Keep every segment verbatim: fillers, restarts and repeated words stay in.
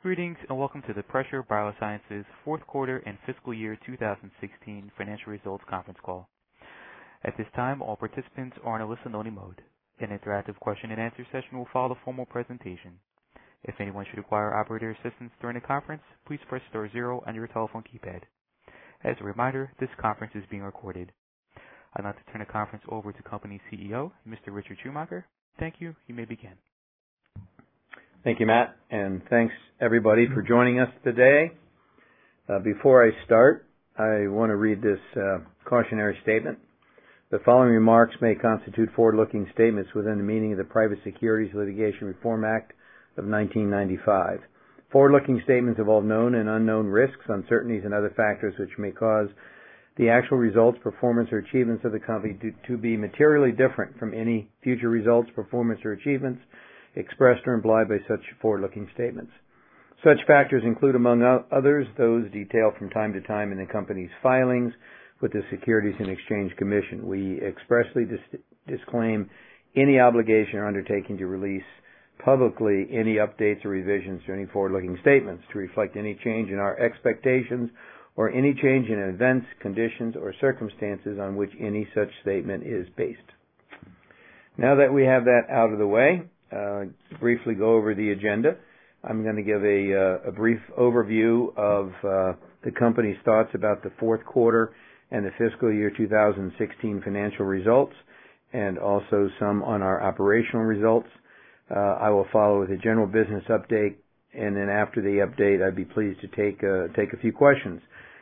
Greetings and welcome to the Pressure Biosciences fourth quarter and fiscal year two thousand sixteen financial results conference call. At this time, all participants are in a listen-only mode. An interactive question and answer session will follow the formal presentation. If anyone should require operator assistance during the conference, please press star zero on your telephone keypad. As a reminder, this conference is being recorded. I'd like to turn the conference over to company C E O, Mister Richard Schumacher. Thank you. You may begin. Thank you, Matt, and thanks everybody for joining us today. Uh, before I start, I want to read this uh, cautionary statement. The following remarks may constitute forward-looking statements within the meaning of the Private Securities Litigation Reform Act of nineteen ninety-five. Forward-looking statements involve known and unknown risks, uncertainties, and other factors which may cause the actual results, performance, or achievements of the company to, to be materially different from any future results, performance, or achievements expressed or implied by such forward-looking statements. Such factors include, among others, those detailed from time to time in the company's filings with the Securities and Exchange Commission. We expressly dis- disclaim any obligation or undertaking to release publicly any updates or revisions to any forward-looking statements to reflect any change in our expectations or any change in events, conditions, or circumstances on which any such statement is based. Now that we have that out of the way, Uh, briefly go over the agenda. I'm going to give a, uh, a brief overview of uh, the company's thoughts about the fourth quarter and the fiscal year two thousand sixteen financial results, and also some on our operational results. Uh, I will follow with a general business update, and then after the update, I'd be pleased to take uh, take a few questions.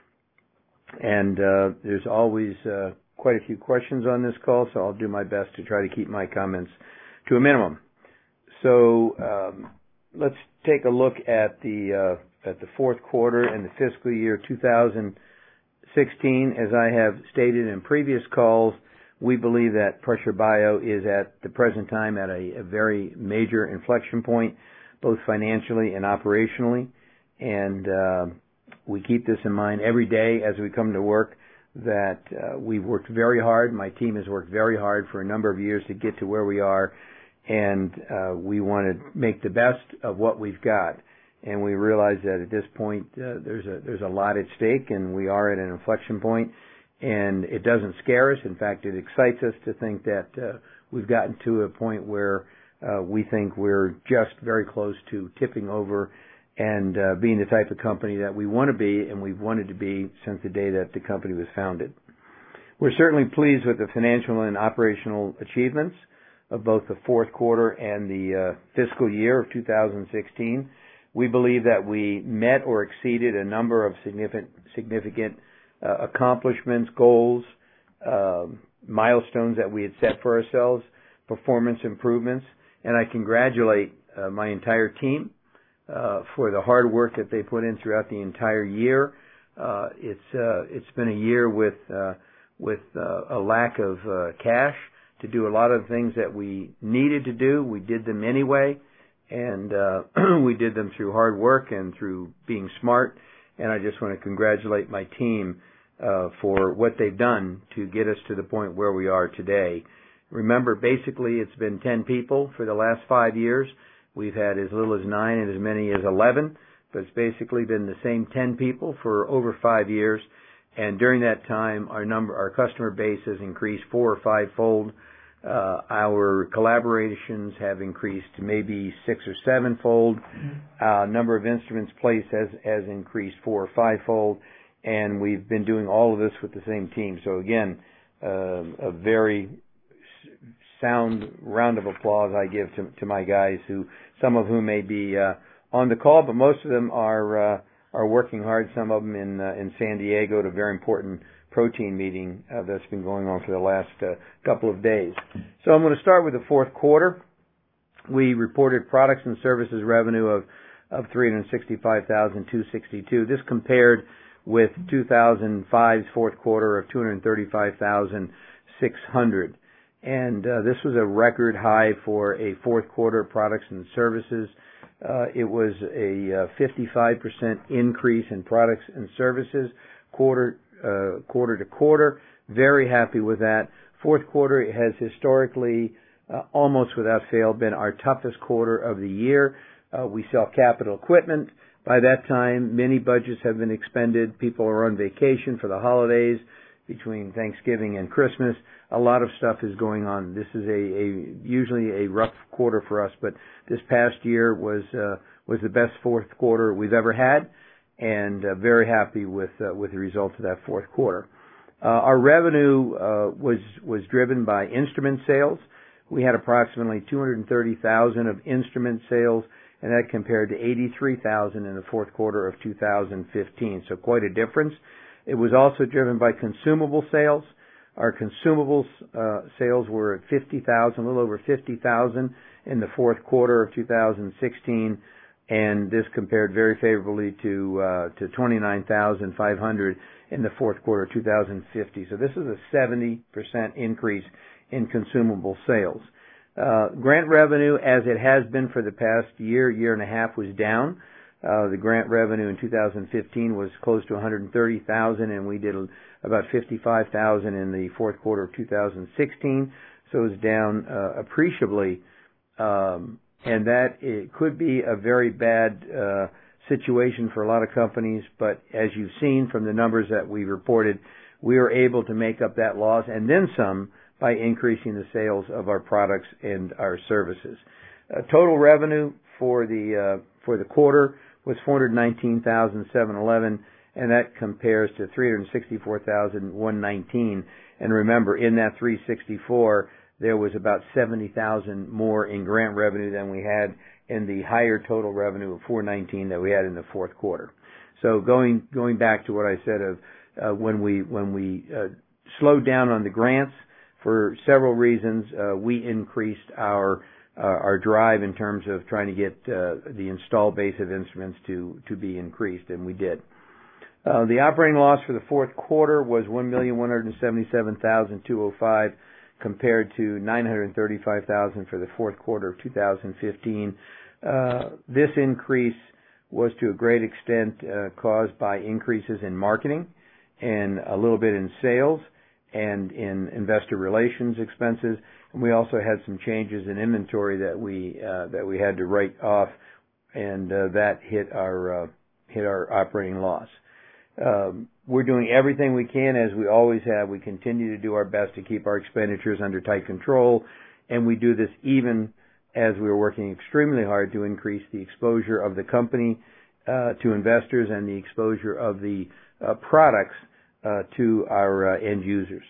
And uh, there's always uh, quite a few questions on this call, so I'll do my best to try to keep my comments to a minimum. So um, let's take a look at the uh, at the fourth quarter and the fiscal year two thousand sixteen. As I have stated in previous calls, we believe that Pressure Bio is at the present time at a, a very major inflection point, both financially and operationally. And uh, we keep this in mind every day as we come to work, that uh, we've worked very hard. My team has worked very hard for a number of years to get to where we are. And uh, we want to make the best of what we've got. And we realize that at this point uh, there's a there's a lot at stake, and we are at an inflection point. And it doesn't scare us. In fact, it excites us to think that uh, we've gotten to a point where uh, we think we're just very close to tipping over and uh, being the type of company that we want to be, and we've wanted to be since the day that the company was founded. We're certainly pleased with the financial and operational achievements of both the fourth quarter and the uh, fiscal year of two thousand sixteen. We believe that we met or exceeded a number of significant significant uh, accomplishments, goals, uh, milestones that we had set for ourselves, performance improvements, and I congratulate uh, my entire team uh, for the hard work that they put in throughout the entire year. Uh, it's uh, it's been a year with uh, with uh, a lack of uh, cash to do a lot of things that we needed to do. We did them anyway, and uh, we did them through hard work and through being smart. And I just want to congratulate my team uh, for what they've done to get us to the point where we are today. Remember, basically, it's been ten people for the last five years. We've had as little as nine and as many as eleven, but it's basically been the same ten people for over five years. And during that time, our number, our customer base has increased four or five-fold. Uh, our collaborations have increased maybe six or seven-fold. Uh, number of instruments placed has, has increased four or five-fold. And we've been doing all of this with the same team. So again, uh, a very sound round of applause I give to, to my guys, who some of whom may be uh, on the call, but most of them are uh, are working hard. Some of them in uh, in San Diego at a very important protein meeting uh, that's been going on for the last uh, couple of days. So I'm going to start with the fourth quarter. We reported products and services revenue of of three hundred sixty-five thousand two hundred sixty-two. This compared with two thousand five's fourth quarter of two hundred thirty-five thousand six hundred. And uh, this was a record high for a fourth quarter of products and services. Uh, it was a uh, fifty-five percent increase in products and services quarter uh, quarter to quarter. Very happy with that. Fourth quarter has historically, uh, almost without fail, been our toughest quarter of the year. Uh, we sell capital equipment. By that time, many budgets have been expended. People are on vacation for the holidays between Thanksgiving and Christmas. A lot of stuff is going on. This is a, a usually a rough quarter for us, but this past year was uh, was the best fourth quarter we've ever had, and uh, very happy with uh, with the results of that fourth quarter. Uh, our revenue uh, was was driven by instrument sales. We had approximately two hundred thirty thousand of instrument sales, and that compared to eighty-three thousand in the fourth quarter of two thousand fifteen. So quite a difference. It was also driven by consumable sales. Our consumables uh, sales were at fifty thousand, a little over fifty thousand in the fourth quarter of two thousand sixteen, and this compared very favorably to uh, to twenty-nine thousand five hundred in the fourth quarter of two thousand fifteen. So this is a seventy percent increase in consumable sales. Uh, grant revenue, as it has been for the past year, year and a half, was down. Uh, the grant revenue in two thousand fifteen was close to one hundred thirty thousand, and we did about fifty-five thousand in the fourth quarter of two thousand sixteen. So it was down uh, appreciably, um, and that it could be a very bad uh, situation for a lot of companies. But as you've seen from the numbers that we reported, we were able to make up that loss and then some by increasing the sales of our products and our services. Uh, total revenue for the uh, for the quarter was four hundred nineteen thousand seven hundred eleven, and that compares to three hundred sixty-four thousand one hundred nineteen. And remember, in that three hundred sixty-four, there was about seventy thousand more in grant revenue than we had in the higher total revenue of four hundred nineteen that we had in the fourth quarter. So going going back to what I said of uh, when we when we uh, slowed down on the grants for several reasons, uh, we increased our Uh, our drive in terms of trying to get uh, the install base of instruments to to be increased, and we did. Uh, the operating loss for the fourth quarter was one million one hundred seventy-seven thousand two hundred five compared to nine hundred thirty-five thousand for the fourth quarter of two thousand fifteen. Uh, this increase was to a great extent uh, caused by increases in marketing and a little bit in sales and in investor relations expenses. And we also had some changes in inventory that we uh, that we had to write off, and uh, that hit our uh, hit our operating loss. Um, we're doing everything we can, as we always have. We continue to do our best to keep our expenditures under tight control, and we do this even as we are working extremely hard to increase the exposure of the company uh, to investors and the exposure of the uh, products uh, to our uh, end users.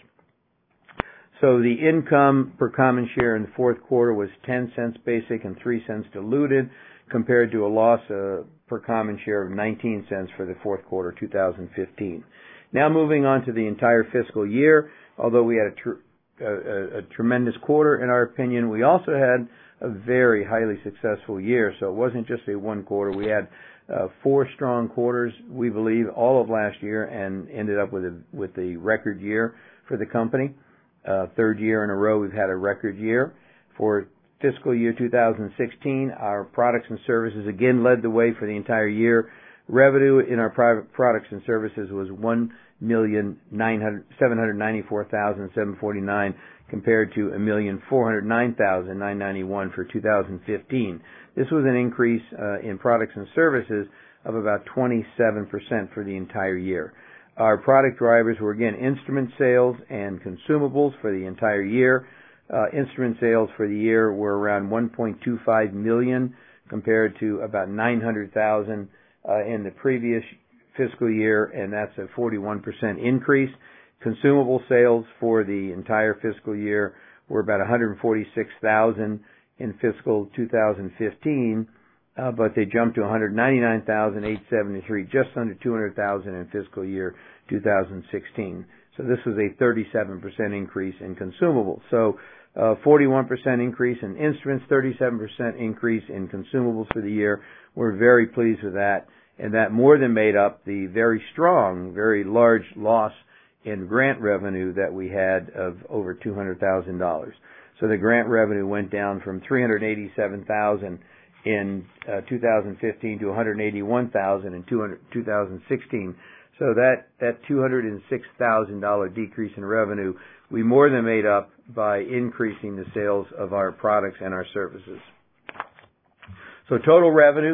So the income per common share in the fourth quarter was ten cents basic and three cents diluted, compared to a loss uh, per common share of nineteen cents for the fourth quarter of two thousand fifteen. Now moving on to the entire fiscal year, although we had a, tr- a, a tremendous quarter in our opinion, we also had a very highly successful year. So it wasn't just a one quarter. We had uh, four strong quarters, we believe, all of last year, and ended up with a with a record year for the company. Uh, third year in a row we've had a record year. For fiscal year two thousand sixteen, our products and services again led the way for the entire year. Revenue in our private products and services was one million seven hundred ninety-four thousand seven hundred forty-nine compared to one million four hundred nine thousand nine hundred ninety-one for two thousand fifteen. This was an increase uh, in products and services of about twenty-seven percent for the entire year. Our product drivers were, again, instrument sales and consumables for the entire year. Uh, instrument sales for the year were around one point two five million compared to about nine hundred thousand uh, in the previous fiscal year, and that's a forty-one percent increase. Consumable sales for the entire fiscal year were about one hundred forty-six thousand in fiscal two thousand fifteen, Uh, but they jumped to one hundred ninety-nine thousand eight hundred seventy-three, just under two hundred thousand in fiscal year two thousand sixteen. So this was a thirty-seven percent increase in consumables. So uh, forty-one percent increase in instruments, thirty-seven percent increase in consumables for the year. We're very pleased with that, and that more than made up the very strong, very large loss in grant revenue that we had of over two hundred thousand dollars. So the grant revenue went down from three hundred eighty-seven thousand dollars in uh, two thousand fifteen to one hundred eighty-one thousand dollars in two thousand sixteen. So that, that two hundred six thousand dollars decrease in revenue, we more than made up by increasing the sales of our products and our services. So total revenue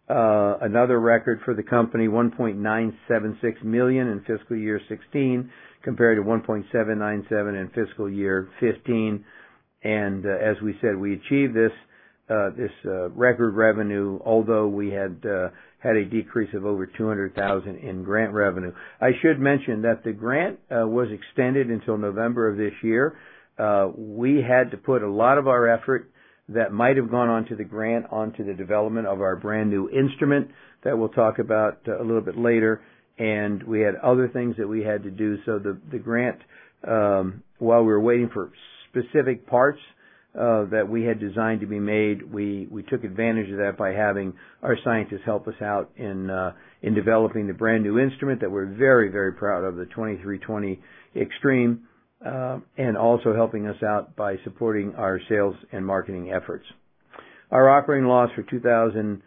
uh, another record for the company, one point nine seven six million dollars in fiscal year sixteen compared to one point seven nine seven in fiscal year fifteen. And uh, as we said, we achieved this uh, this uh, record revenue, although we had uh, had a decrease of over two hundred thousand dollars in grant revenue. I should mention that the grant uh, was extended until November of this year. Uh, we had to put a lot of our effort that might have gone onto the grant onto the development of our brand new instrument that we'll talk about uh, a little bit later. And we had other things that we had to do. So the, the grant, um, while we were waiting for specific parts uh, that we had designed to be made, we, we took advantage of that by having our scientists help us out in uh, in developing the brand new instrument that we're very, very proud of, the twenty-three twenty Extreme, uh, and also helping us out by supporting our sales and marketing efforts. Our operating loss for two thousand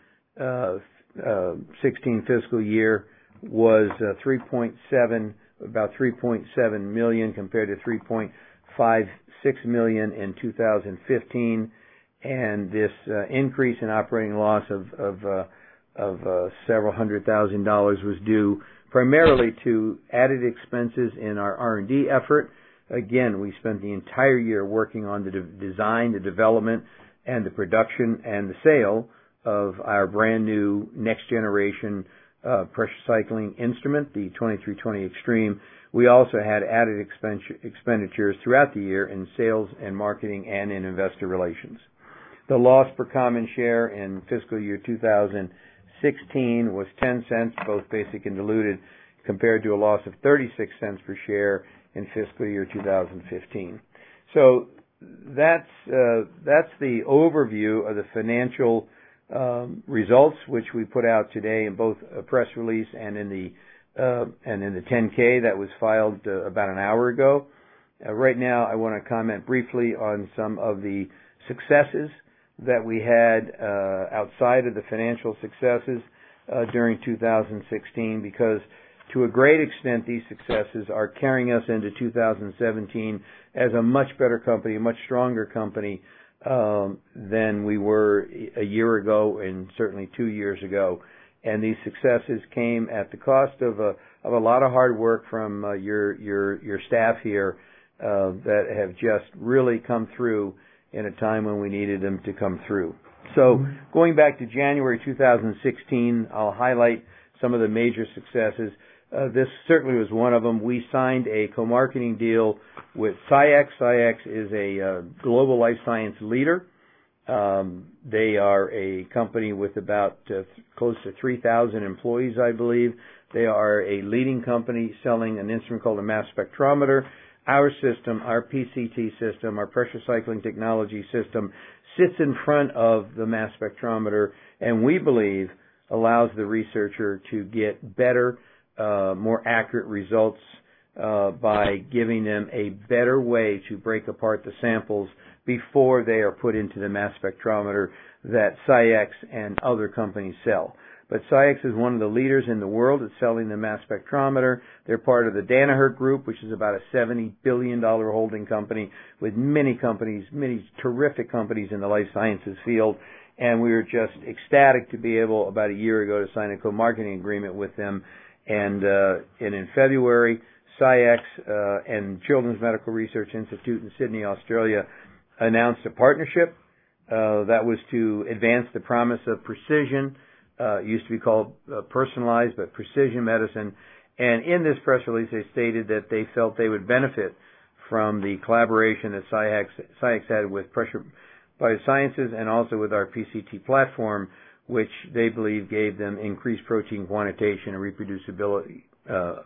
sixteen fiscal year was uh, three point seven, about three point seven million compared to three point five six million in two thousand fifteen, and this uh, increase in operating loss of of, uh, of uh, several hundred thousand dollars was due primarily to added expenses in our R and D effort. Again, we spent the entire year working on the de- design, the development, and the production and the sale of our brand new next generation uh, pressure cycling instrument, the twenty-three twenty Extreme. We also had added expenditures throughout the year in sales and marketing and in investor relations. The loss per common share in fiscal year two thousand sixteen was ten cents, both basic and diluted, compared to a loss of thirty-six cents per share in fiscal year two thousand fifteen. So that's uh, that's the overview of the financial um, results, which we put out today in both a press release and in the uh, and in the ten K that was filed uh, about an hour ago. Uh, right now, I want to comment briefly on some of the successes that we had uh, outside of the financial successes uh, during two thousand sixteen, because to a great extent, these successes are carrying us into two thousand seventeen as a much better company, a much stronger company um, than we were a year ago and certainly two years ago. And these successes came at the cost of a of a lot of hard work from uh, your your your staff here uh, that have just really come through in a time when we needed them to come through. So going back to January two thousand sixteen, I'll highlight some of the major successes. Uh, this certainly was one of them. We signed a co-marketing deal with SciEx. SciEx is a uh, global life science leader. Um, they are a company with about uh, th- close to three thousand employees, I believe. They are a leading company selling an instrument called a mass spectrometer. Our system, our P C T system, our pressure cycling technology system, sits in front of the mass spectrometer, and we believe allows the researcher to get better, uh, more accurate results uh, by giving them a better way to break apart the samples before they are put into the mass spectrometer that SciEx and other companies sell. But SciEx is one of the leaders in the world at selling the mass spectrometer. They're part of the Danaher Group, which is about a seventy billion dollars holding company with many companies, many terrific companies in the life sciences field. And we were just ecstatic to be able, about a year ago, to sign a co-marketing agreement with them. And, uh, and in February, SciEx uh, and Children's Medical Research Institute in Sydney, Australia, announced a partnership uh, that was to advance the promise of precision. Uh, it used to be called uh, personalized, but precision medicine. And in this press release, they stated that they felt they would benefit from the collaboration that SciEx, SciEx had with Pressure Biosciences and also with our P C T platform, which they believe gave them increased protein quantitation and reproducibility. Uh,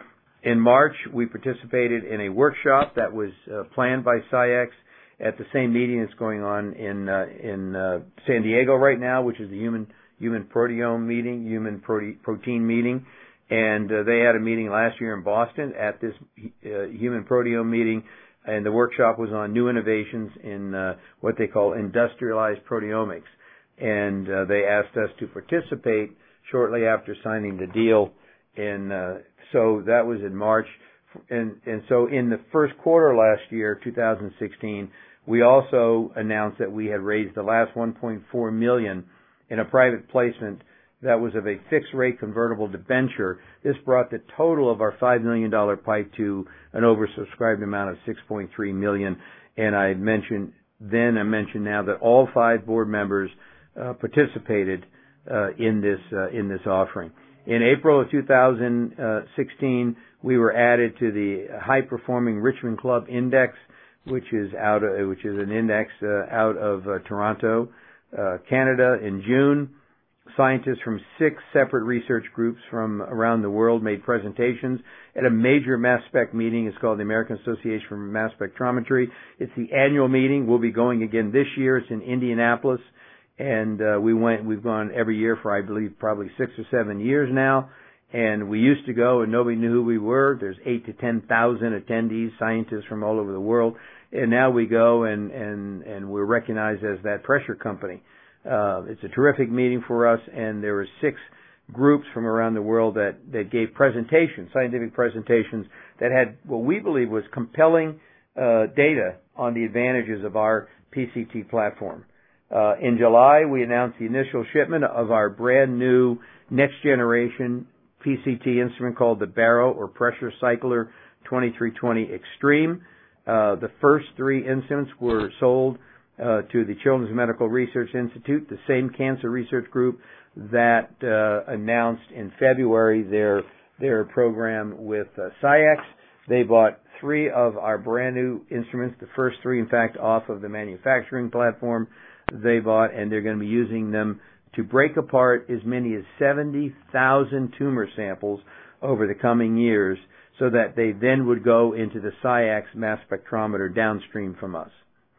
in March, we participated in a workshop that was uh, planned by SciEx at the same meeting that's going on in uh, in uh, San Diego right now, which is the Human Human Proteome meeting, Human prote- Protein meeting, and uh, they had a meeting last year in Boston at this uh, Human Proteome meeting, and the workshop was on new innovations in uh, what they call industrialized proteomics, and uh, they asked us to participate shortly after signing the deal. In uh, so that was in March, and and so in the first quarter last year, two thousand sixteen, we also announced that we had raised the last one point four million dollars in a private placement that was of a fixed-rate convertible debenture. This brought the total of our five million dollars PIPE to an oversubscribed amount of six point three million dollars. And I mentioned then, I mentioned now that all five board members uh, participated uh, in this uh, in this offering. In April of two thousand sixteen, we were added to the high-performing Richmond Club Index, which is out of, which is an index uh, out of uh, Toronto, uh, Canada. In June, scientists from six separate research groups from around the world made presentations at a major mass spec meeting. It's called the American Association for Mass Spectrometry. It's the annual meeting. We'll be going again this year. It's in Indianapolis, and uh, we went. We've gone every year for, I believe, probably six or seven years now. And we used to go, and nobody knew who we were. There's eight to ten thousand attendees, scientists from all over the world. And now we go, and and and we're recognized as that pressure company. Uh, it's a terrific meeting for us, and there were six groups from around the world that, that gave presentations, scientific presentations, that had what we believe was compelling uh, data on the advantages of our P C T platform. Uh, in July, we announced the initial shipment of our brand new next generation P C T instrument called the Barrow or Pressure Cycler twenty-three twenty Extreme. Uh, the first three instruments were sold Uh, to the Children's Medical Research Institute, the same cancer research group that uh, announced in February their their program with uh, SCIEX. They bought three of our brand new instruments, the first three, in fact, off of the manufacturing platform they bought, and they're going to be using them to break apart as many as seventy thousand tumor samples over the coming years, so that they then would go into the SCIEX mass spectrometer downstream from us.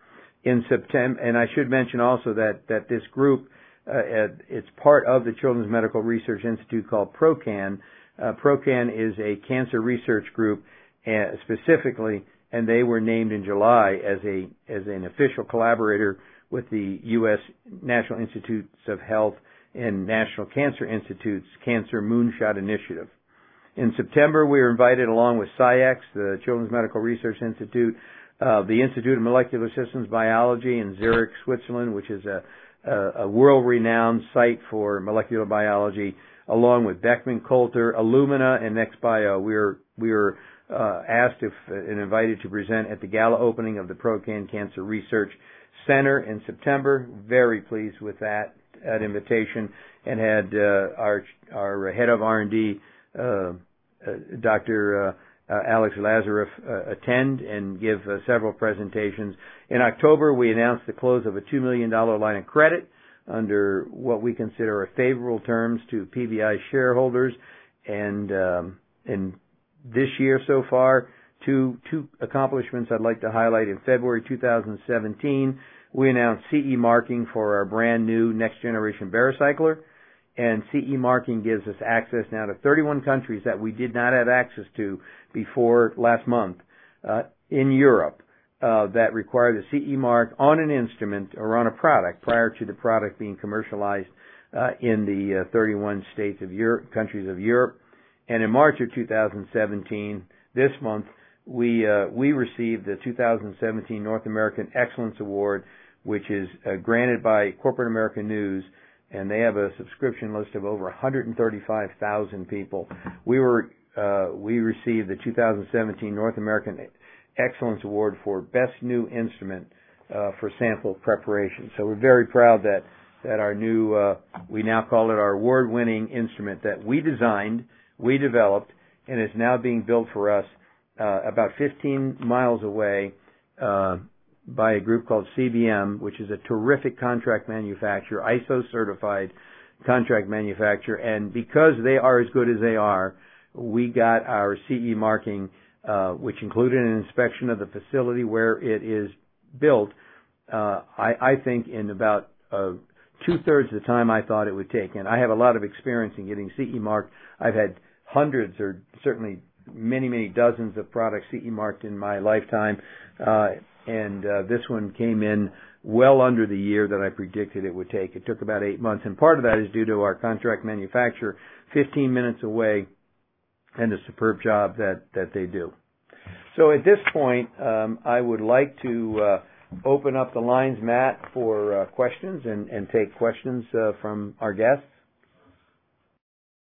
In September, and I should mention also that, that this group, uh, it's part of the Children's Medical Research Institute called ProCan. Uh, ProCan is a cancer research group uh, specifically, and they were named in July as a as an official collaborator with the U S National Institutes of Health and National Cancer Institute's Cancer Moonshot Initiative. In September, we were invited along with SCIEX, the Children's Medical Research Institute, Uh, the Institute of Molecular Systems Biology in Zurich, Switzerland, which is a, a, a world-renowned site for molecular biology, along with Beckman Coulter, Illumina, and NextBio. We were we were uh, asked if uh, and invited to present at the gala opening of the ProCan Cancer Research Center in September. Very pleased with that, that invitation, and had uh, our our head of R and D, uh, uh, Doctor Uh, Uh, Alex Lazareff uh, attend and give uh, several presentations. In October, we announced the close of a two million dollars line of credit under what we consider are favorable terms to P B I shareholders. And um, in this year so far, two two accomplishments I'd like to highlight. In February two thousand seventeen, we announced C E marking for our brand new next generation Barocycler. And C E marking gives us access now to thirty-one countries that we did not have access to before last month uh, in Europe uh, that require the C E mark on an instrument or on a product prior to the product being commercialized uh, in the uh, thirty-one states of Europe, countries of Europe. And in March of two thousand seventeen, this month, we uh, we received the two thousand seventeen North American Excellence Award, which is uh, granted by Corporate American News. And they have a subscription list of over one hundred thirty-five thousand people. We were uh, we received the two thousand seventeen North American Excellence Award for Best New Instrument uh, for sample preparation. So we're very proud that that our new uh, we now call it our award-winning instrument that we designed, we developed, and is now being built for us uh, about fifteen miles away. Uh, by a group called C B M, which is a terrific contract manufacturer, I S O certified contract manufacturer, and because they are as good as they are, we got our C E marking, uh, which included an inspection of the facility where it is built, uh, I, I think in about uh, two-thirds of the time I thought it would take. And I have a lot of experience in getting C E marked. I've had hundreds or certainly many, many dozens of products C E marked in my lifetime, uh, and uh, this one came in well under the year that I predicted it would take. It took about eight months, and part of that is due to our contract manufacturer, fifteen minutes away, and the superb job that, that they do. So at this point, um, I would like to uh, open up the lines, Matt, for uh, questions and, and take questions uh, from our guests.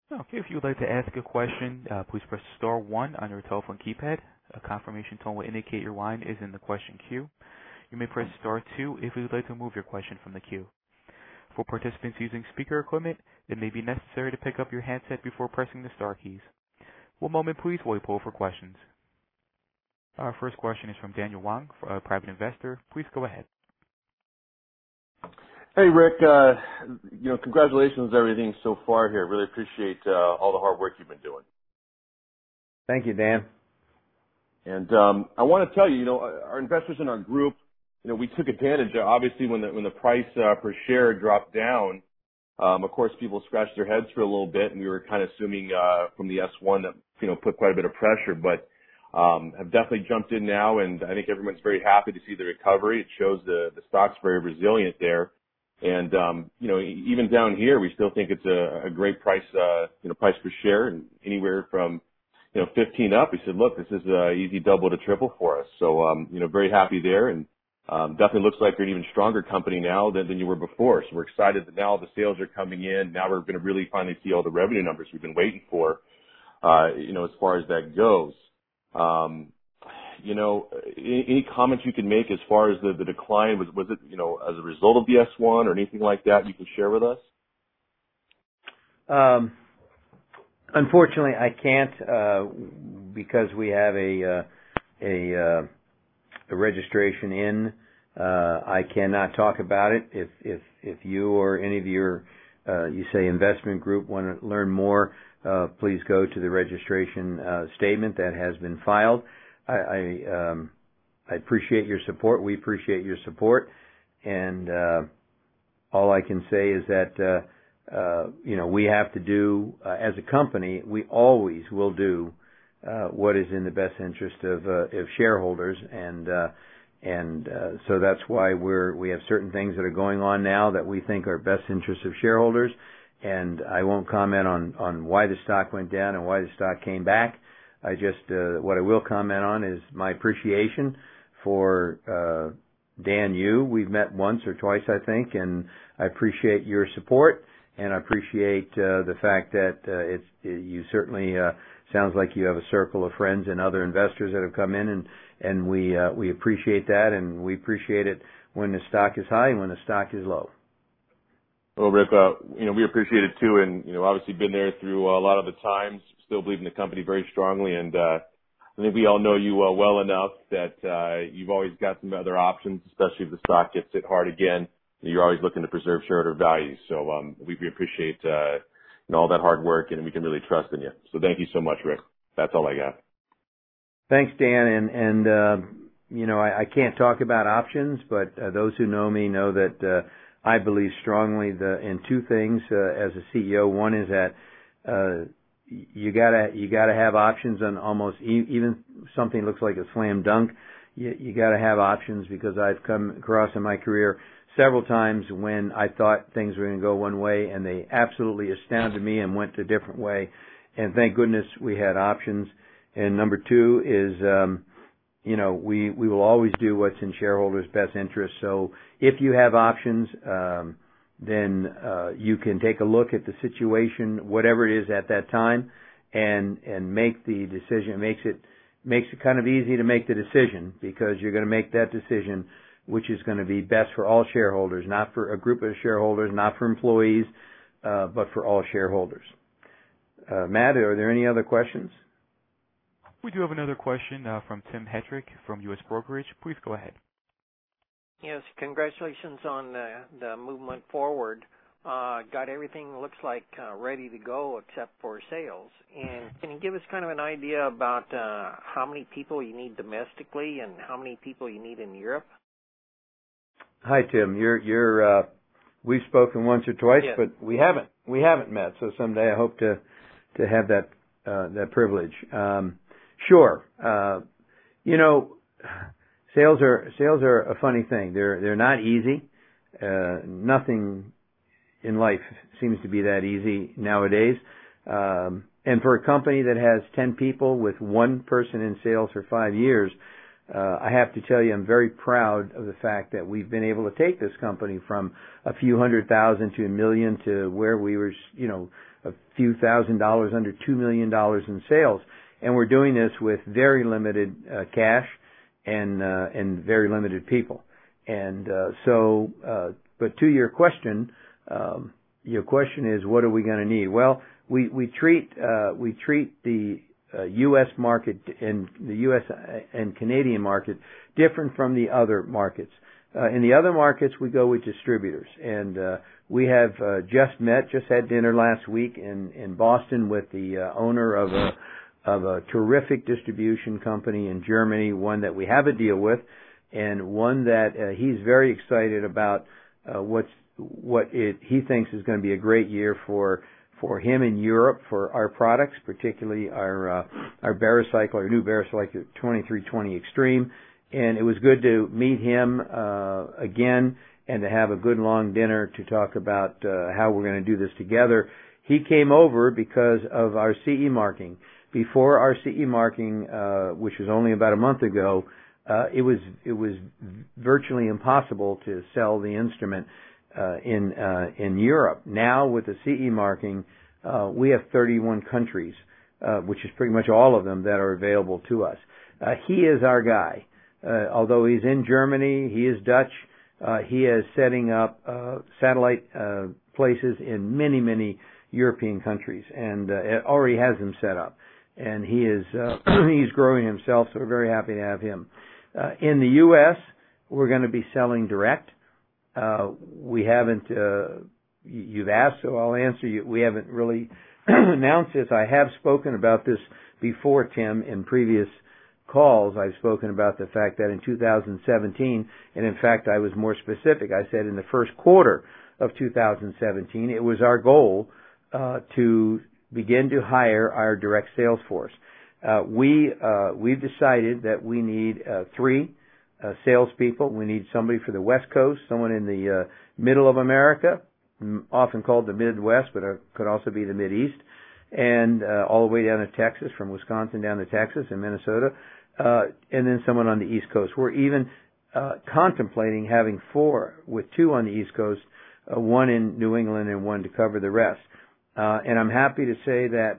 Okay, if you would like to ask a question, uh, please press star one on your telephone keypad. A confirmation tone will indicate your line is in the question queue. You may press star two if you would like to remove your question from the queue. For participants using speaker equipment, it may be necessary to pick up your handset before pressing the star keys. One moment, please, while we poll for questions. Our first question is from Daniel Wang, a private investor. Please go ahead. Hey, Rick. Uh, you know, congratulations on everything so far here. Really appreciate uh, all the hard work you've been doing. Thank you, Dan. And um, I want to tell you, you know, our investors in our group, you know, we took advantage. Uh, obviously, when the when the price uh, per share dropped down, um, of course, people scratched their heads for a little bit, and we were kind of assuming uh, from the S one that you know put quite a bit of pressure, but um, have definitely jumped in now, and I think everyone's very happy to see the recovery. It shows the the stock's very resilient there. And, um, you know, even down here, we still think it's a, a great price, uh, you know, price per share, and anywhere from, you know, fifteen up. We said, look, this is a easy double to triple for us. So, um, you know, very happy there. And, um, definitely looks like you're an even stronger company now than, than you were before. So we're excited that now all the sales are coming in. Now we're going to really finally see all the revenue numbers we've been waiting for, uh, you know, as far as that goes. Um, You know, any, any comments you can make as far as the, the decline? Was was it, you know, as a result of the S one or anything like that you can share with us? Um, unfortunately, I can't uh, because we have a uh, a, uh, a registration in. Uh, I cannot talk about it. If if if you or any of your uh, you say investment group want to learn more, uh, please go to the registration uh, statement that has been filed. I, I, um, I appreciate your support. We appreciate your support, and uh, all I can say is that uh, uh, you know we have to do uh, as a company. We always will do uh, what is in the best interest of, uh, of shareholders, and uh, and uh, so that's why we're we have certain things that are going on now that we think are best interests of shareholders. And I won't comment on on why the stock went down and why the stock came back. I just, uh, what I will comment on is my appreciation for, uh, Dan Yu. We've met once or twice, I think, and I appreciate your support, and I appreciate, uh, the fact that, uh, it's, it, you certainly, uh, sounds like you have a circle of friends and other investors that have come in, and, and we, uh, we appreciate that, and we appreciate it when the stock is high and when the stock is low. Well, Rick, uh, you know, we appreciate it too, and, you know, obviously been there through a lot of the times, still believe in the company very strongly, and uh, I think we all know you uh, well enough that uh, you've always got some other options, especially if the stock gets hit hard again. You're always looking to preserve shareholder value. So um, we, we appreciate uh, you know, all that hard work, and we can really trust in you. So thank you so much, Rick. That's all I got. Thanks, Dan, and, and uh, you know, I, I can't talk about options, but uh, those who know me know that uh, I believe strongly the, in two things uh, as a C E O. One is that uh, you gotta you gotta have options on almost e- even something that looks like a slam dunk. You, you gotta have options, because I've come across in my career several times when I thought things were going to go one way and they absolutely astounded me and went a different way. And thank goodness we had options. And number two is, um, you know, we we will always do what's in shareholders' best interest. So if you have options, um, then uh, you can take a look at the situation, whatever it is at that time, and and make the decision. It makes it makes it kind of easy to make the decision, because you're going to make that decision which is going to be best for all shareholders, not for a group of shareholders, not for employees, uh, but for all shareholders. Uh, Matt, are there any other questions? We do have another question uh, from Tim Hetrick from U S Brokerage. Please go ahead. Yes, congratulations on the, the movement forward. Uh, got everything, looks like, uh, ready to go except for sales. And can you give us kind of an idea about uh, how many people you need domestically and how many people you need in Europe? Hi, Tim. You're you're. Uh, we've spoken once or twice, yes. but we haven't we haven't met. So someday I hope to to have that uh, that privilege. Um, sure. Uh, you know. Sales are sales are a funny thing. They're they're not easy. Uh, nothing in life seems to be that easy nowadays. Um, and for a company that has ten people with one person in sales for five years, uh, I have to tell you, I'm very proud of the fact that we've been able to take this company from a few hundred thousand to a million to where we were, you know, a few thousand dollars, under two million dollars in sales. And we're doing this with very limited uh, cash and uh, and very limited people. And uh, so, uh, but to your question, um, your question is, what are we going to need? Well, we we treat uh, we treat the uh, U S market and the U S and Canadian market different from the other markets. Uh, in the other markets, we go with distributors, and uh, we have uh, just met, just had dinner last week in in Boston with the uh, owner of a of a terrific distribution company in Germany, one that we have a deal with, and one that uh, he's very excited about. Uh, what's what it he thinks is going to be a great year for for him in Europe for our products, particularly our uh, our Baracycle, our new Baracycle twenty-three twenty Extreme. And it was good to meet him uh, again and to have a good long dinner to talk about uh, how we're going to do this together. He came over because of our C E marking. Before our C E marking, uh, which was only about a month ago, uh, it was it was virtually impossible to sell the instrument uh, in uh, in Europe. Now with the C E marking, uh, we have thirty-one countries, uh, which is pretty much all of them that are available to us. Uh, he is our guy. Uh, although he's in Germany, he is Dutch. Uh, he is setting up uh, satellite uh, places in many, many European countries, and uh, already has them set up. And he is uh, he's growing himself, so we're very happy to have him. Uh, in the U S, we're going to be selling direct. Uh, we haven't. Uh, you've asked, so I'll answer you. We haven't really announced this. I have spoken about this before, Tim, in previous calls. I've spoken about the fact that in two thousand seventeen, and in fact I was more specific, I said in the first quarter of two thousand seventeen, it was our goal uh, to begin to hire our direct sales force. Uh, we, uh, we've decided that we need uh, three uh, salespeople. We need somebody for the West Coast, someone in the uh, middle of America, often called the Midwest, but it could also be the Mideast, and uh, all the way down to Texas, from Wisconsin down to Texas and Minnesota, uh, and then someone on the East Coast. We're even uh, contemplating having four, with two on the East Coast, uh, one in New England and one to cover the rest. Uh, and I'm happy to say that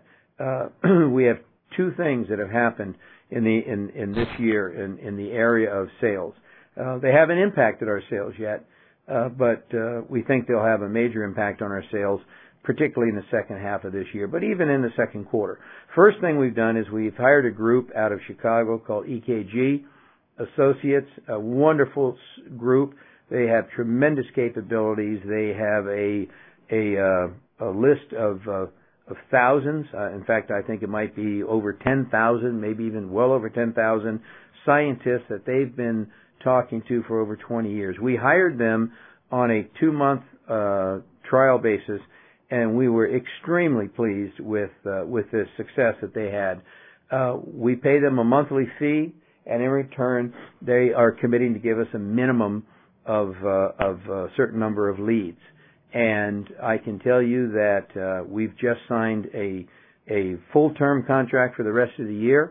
uh, we have two things that have happened in the in, in this year in, in the area of sales. Uh, they haven't impacted our sales yet, uh, but uh, we think they'll have a major impact on our sales, particularly in the second half of this year, but even in the second quarter. First thing we've done is we've hired a group out of Chicago called E K G Associates, a wonderful group. They have tremendous capabilities. They have a a, uh, a list of uh, of thousands. Uh, in fact, I think it might be over ten thousand, maybe even well over ten thousand scientists that they've been talking to for over twenty years. We hired them on a two-month uh, trial basis, and we were extremely pleased with uh, with the success that they had. Uh, we pay them a monthly fee, and in return, they are committing to give us a minimum of uh, of a certain number of leads. And I can tell you that uh, we've just signed a a full-term contract for the rest of the year,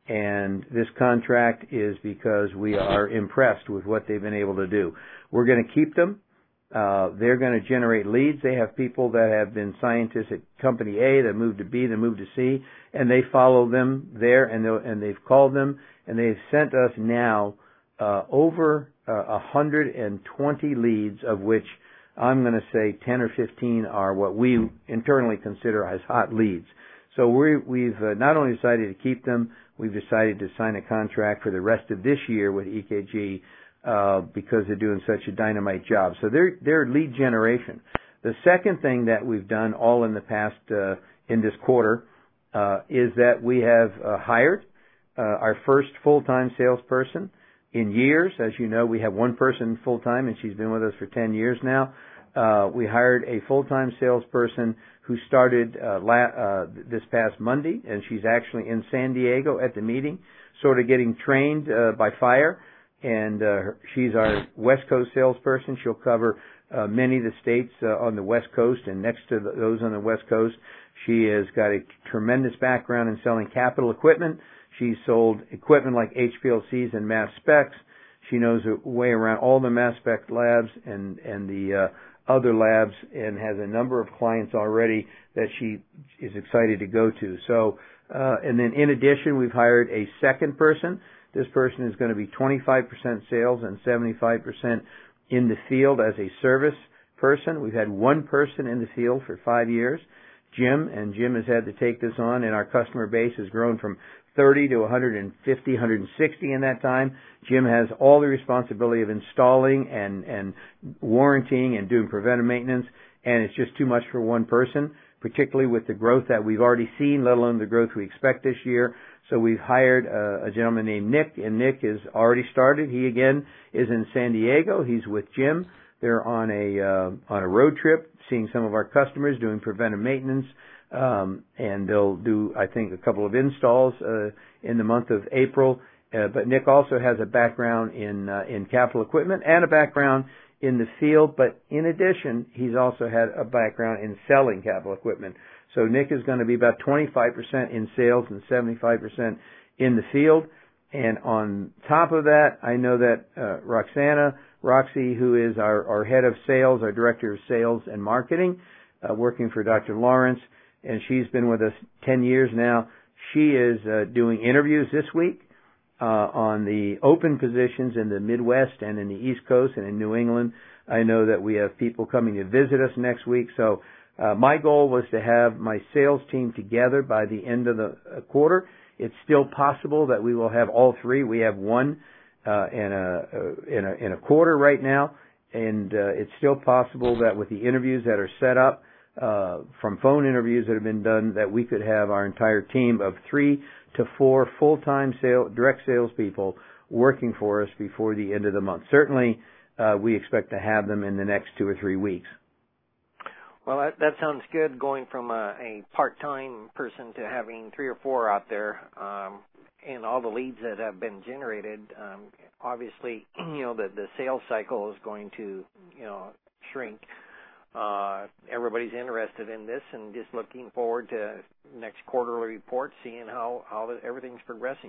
and this contract is because we are impressed with what they've been able to do. We're going to keep them. Uh, they're going to generate leads. They have people that have been scientists at company A that moved to B, that moved to C, and they follow them there, and, and they've called them, and they've sent us now uh, over uh, one hundred twenty leads, of which I'm going to say ten or fifteen are what we internally consider as hot leads. So we, we've uh, not only decided to keep them, we've decided to sign a contract for the rest of this year with E K G uh, because they're doing such a dynamite job. So they're, they're lead generation. The second thing that we've done all in the past, uh, in this quarter, uh, is that we have uh, hired uh, our first full-time salesperson in years. As you know, we have one person full-time, and she's been with us for ten years now. Uh, we hired a full-time salesperson who started uh, la- uh, this past Monday, and she's actually in San Diego at the meeting, sort of getting trained uh, by fire. And uh, she's our West Coast salesperson. She'll cover uh, many of the states uh, on the West Coast, and next to the, those on the West Coast, she has got a tremendous background in selling capital equipment. She's sold equipment like H P L Cs and mass specs. She knows her way around all the mass spec labs and and the other labs and has a number of clients already that she is excited to go to. So, uh, and then in addition, we've hired a second person. This person is going to be twenty-five percent sales and seventy-five percent in the field as a service person. We've had one person in the field for five years, Jim, and Jim has had to take this on, and our customer base has grown from thirty to one hundred fifty, one hundred sixty in that time. Jim has all the responsibility of installing and, and warranting and doing preventive maintenance, and it's just too much for one person, particularly with the growth that we've already seen, let alone the growth we expect this year. So we've hired a, a gentleman named Nick, and Nick has already started. He, again, is in San Diego. He's with Jim. They're on a uh, on a road trip, seeing some of our customers, doing preventive maintenance, um, and they'll do, I think, a couple of installs uh, in the month of April. Uh, but Nick also has a background in uh, in capital equipment and a background in the field. But in addition, he's also had a background in selling capital equipment. So Nick is going to be about twenty-five percent in sales and seventy-five percent in the field. And on top of that, I know that uh, Roxana, Roxy, who is our, our head of sales, our director of sales and marketing, uh, working for Doctor Lawrence, and she's been with us ten years now. She is uh, doing interviews this week uh, on the open positions in the Midwest and in the East Coast and in New England. I know that we have people coming to visit us next week. So uh, my goal was to have my sales team together by the end of the uh, quarter. It's still possible that we will have all three. We have one uh, in a in a in a quarter right now, and uh, it's still possible that with the interviews that are set up uh, from phone interviews that have been done, that we could have our entire team of three to four full-time sale, direct salespeople working for us before the end of the month. Certainly, uh, we expect to have them in the next two or three weeks. Well, that, that sounds good, going from a, a part-time person to having three or four out there, um, and all the leads that have been generated. Um, obviously, you know, the, the sales cycle is going to, you know, shrink. Uh, everybody's interested in this and just looking forward to next quarterly report, seeing how, how the, everything's progressing.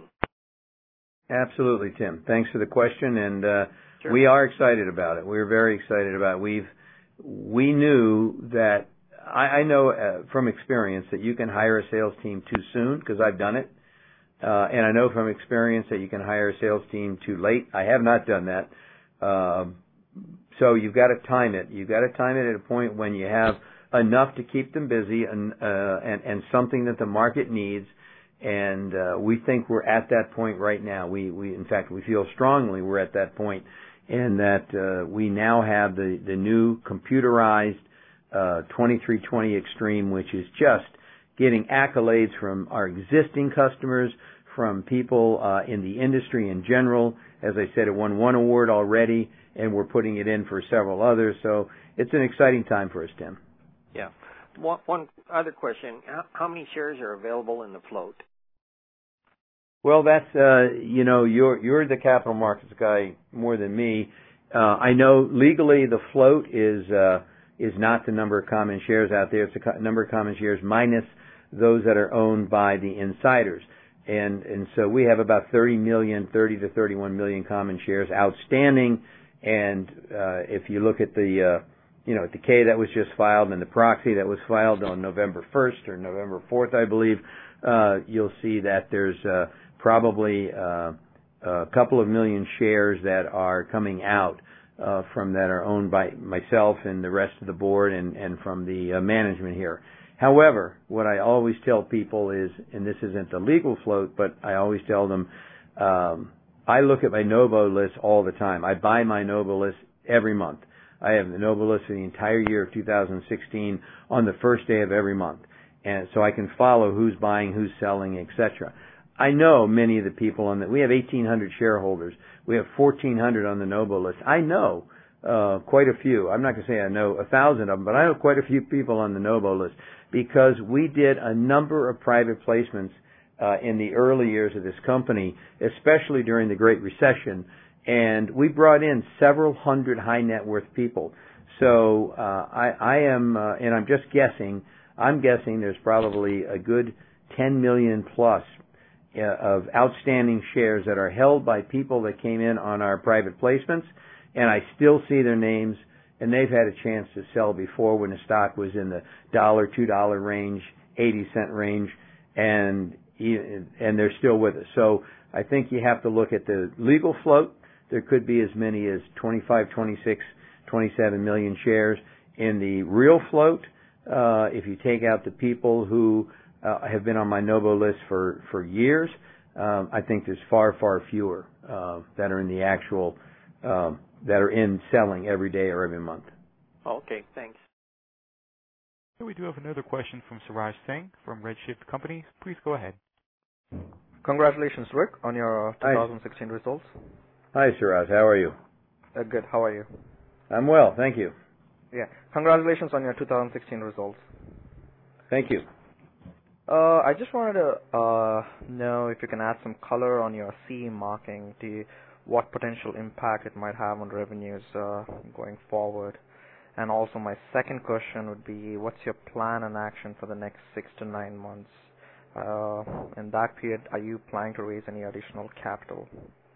Absolutely, Tim. Thanks for the question, and uh, sure. We are excited about it. We're very excited about it. We've We knew that, I, I know uh, from experience that you can hire a sales team too soon, because I've done it. Uh, and I know from experience that you can hire a sales team too late. I have not done that. Uh, so you've got to time it. You've got to time it at a point when you have enough to keep them busy and, uh, and, and something that the market needs. And uh, we think we're at that point right now. We, we, in fact, we feel strongly we're at that point. And that uh, we now have the, the new computerized uh, twenty-three twenty Extreme, which is just getting accolades from our existing customers, from people uh, in the industry in general. As I said, it won one award already, and we're putting it in for several others. So it's an exciting time for us, Tim. Yeah. One, one other question. How, how many shares are available in the float? Well, that's, uh, you know, you're, you're the capital markets guy more than me. Uh, I know legally the float is, uh, is not the number of common shares out there. It's the co- number of common shares minus those that are owned by the insiders. And, and so we have about thirty million, thirty to thirty-one million common shares outstanding. And, uh, if you look at the, uh, you know, at the K that was just filed and the proxy that was filed on November first or November fourth, I believe, uh, you'll see that there's, uh, probably uh, a couple of million shares that are coming out uh, from that are owned by myself and the rest of the board and, and from the uh, management here. However, what I always tell people is, and this isn't the legal float, but I always tell them, um, I look at my Nobo list all the time. I buy my Nobo list every month. I have the Nobo list for the entire year of two thousand sixteen on the first day of every month, and so I can follow who's buying, who's selling, et cetera. I know many of the people on that. We have eighteen hundred shareholders. We have fourteen hundred on the Nobo list. I know uh, quite a few. I'm not going to say I know a thousand of them, but I know quite a few people on the Nobo list because we did a number of private placements uh, in the early years of this company, especially during the Great Recession, and we brought in several hundred high net worth people. So uh, I, I am, uh, and I'm just guessing. I'm guessing there's probably a good ten million plus of outstanding shares that are held by people that came in on our private placements, and I still see their names and they've had a chance to sell before when the stock was in the dollar, two dollar range, eighty cent range, and and they're still with us. So I think you have to look at the legal float. There could be as many as twenty-five, twenty-six, twenty-seven million shares. In the real float, uh, if you take out the people who uh, have been on my Nobo list for, for years, um, I think there's far, far fewer uh, that are in the actual, um, that are in selling every day or every month. Okay, thanks. We do have another question from Suraj Singh from Redshift Companies. Please go ahead. Congratulations, Rick, on your twenty sixteen Hi. results. Hi, Suraj. How are you? Uh, good. How are you? I'm well, thank you. Yeah. Congratulations on your two thousand sixteen results. Thank you. Uh, I just wanted to uh, know if you can add some color on your C E marking, the, what potential impact it might have on revenues uh, going forward. And also my second question would be, what's your plan and action for the next six to nine months? Uh, in that period, are you planning to raise any additional capital?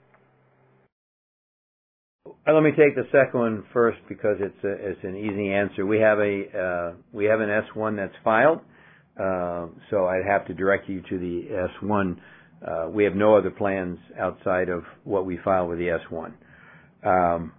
Uh, let me take the second one first because it's a, it's an easy answer. We have a uh, we have an S one that's filed, uh, so I'd have to direct you to the S one. Uh, we have no other plans outside of what we file with the S one. Um,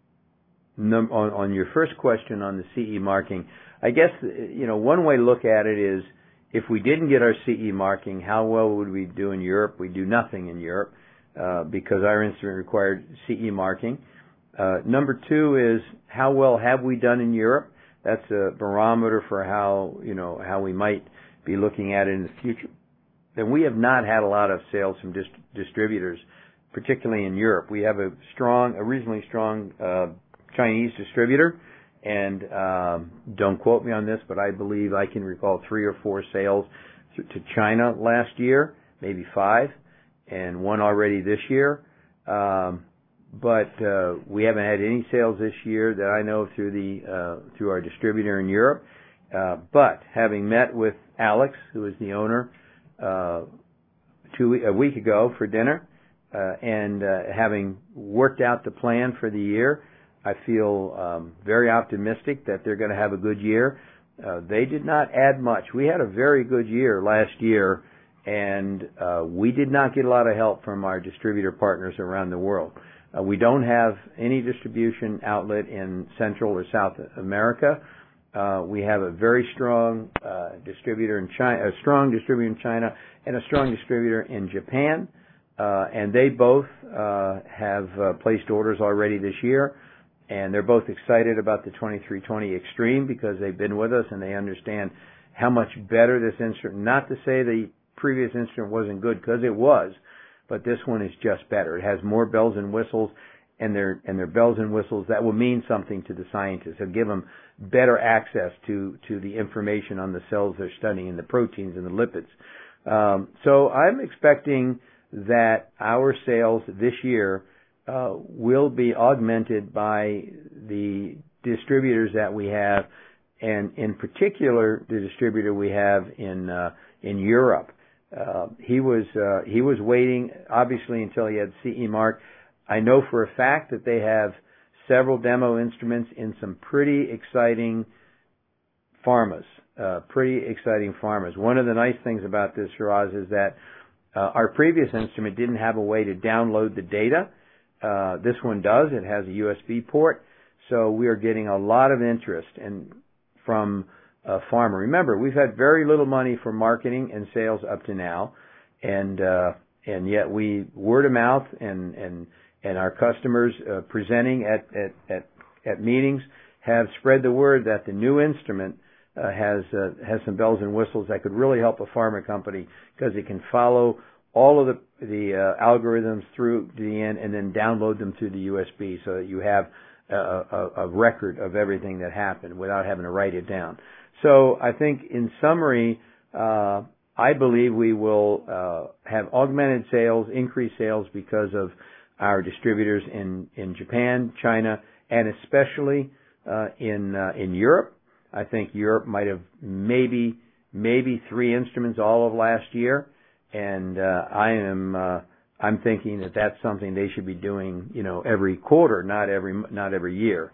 num- on, on your first question on the C E marking, I guess you know one way to look at it is if we didn't get our C E marking, how well would we do in Europe? We do nothing in Europe uh, because our instrument required C E marking. Uh, number two is how well have we done in Europe? That's a barometer for how, you know, how we might be looking at it in the future. And we have not had a lot of sales from dist- distributors, particularly in Europe. We have a strong, a reasonably strong uh, Chinese distributor, and um, don't quote me on this, but I believe I can recall three or four sales to, to China last year, maybe five, and one already this year. Um, But uh, we haven't had any sales this year that I know through the uh, through our distributor in Europe. Uh, but having met with Alex, who is the owner, uh, two a week ago for dinner, uh, and uh, having worked out the plan for the year, I feel um, very optimistic that they're going to have a good year. Uh, they did not add much. We had a very good year last year, and uh, we did not get a lot of help from our distributor partners around the world. Uh, we don't have any distribution outlet in Central or South America. Uh, we have a very strong uh, distributor in China, a strong distributor in China, and a strong distributor in Japan. Uh, and they both uh, have uh, placed orders already this year, and they're both excited about the twenty-three twenty Extreme because they've been with us and they understand how much better this instrument. Not to say the previous instrument wasn't good, because it was. But this one is just better. It has more bells and whistles, and they're, and they're bells and whistles that will mean something to the scientists. It'll give them better access to, to the information on the cells they're studying and the proteins and the lipids. Um, so I'm expecting that our sales this year uh, will be augmented by the distributors that we have, and in particular the distributor we have in uh, in Europe. Uh, he was uh, he was waiting, obviously, until he had C E mark. I know for a fact that they have several demo instruments in some pretty exciting pharmas, uh, pretty exciting pharmas. One of the nice things about this, Shiraz, is that uh, our previous instrument didn't have a way to download the data. Uh, this one does. It has a U S B port, so we are getting a lot of interest and from Uh, farmer. Remember, we've had very little money for marketing and sales up to now, and uh, and yet we word of mouth and and and our customers uh, presenting at, at at at meetings have spread the word that the new instrument uh, has uh, has some bells and whistles that could really help a pharma company because it can follow all of the the uh, algorithms through to the end and then download them through the U S B so that you have a, a, a record of everything that happened without having to write it down. So I think in summary, uh, I believe we will uh, have augmented sales, increased sales because of our distributors in, in Japan, China, and especially uh, in uh, in Europe. I think Europe might have maybe maybe three instruments all of last year, and uh, I am uh, I'm thinking that that's something they should be doing, you know, every quarter, not every not every year.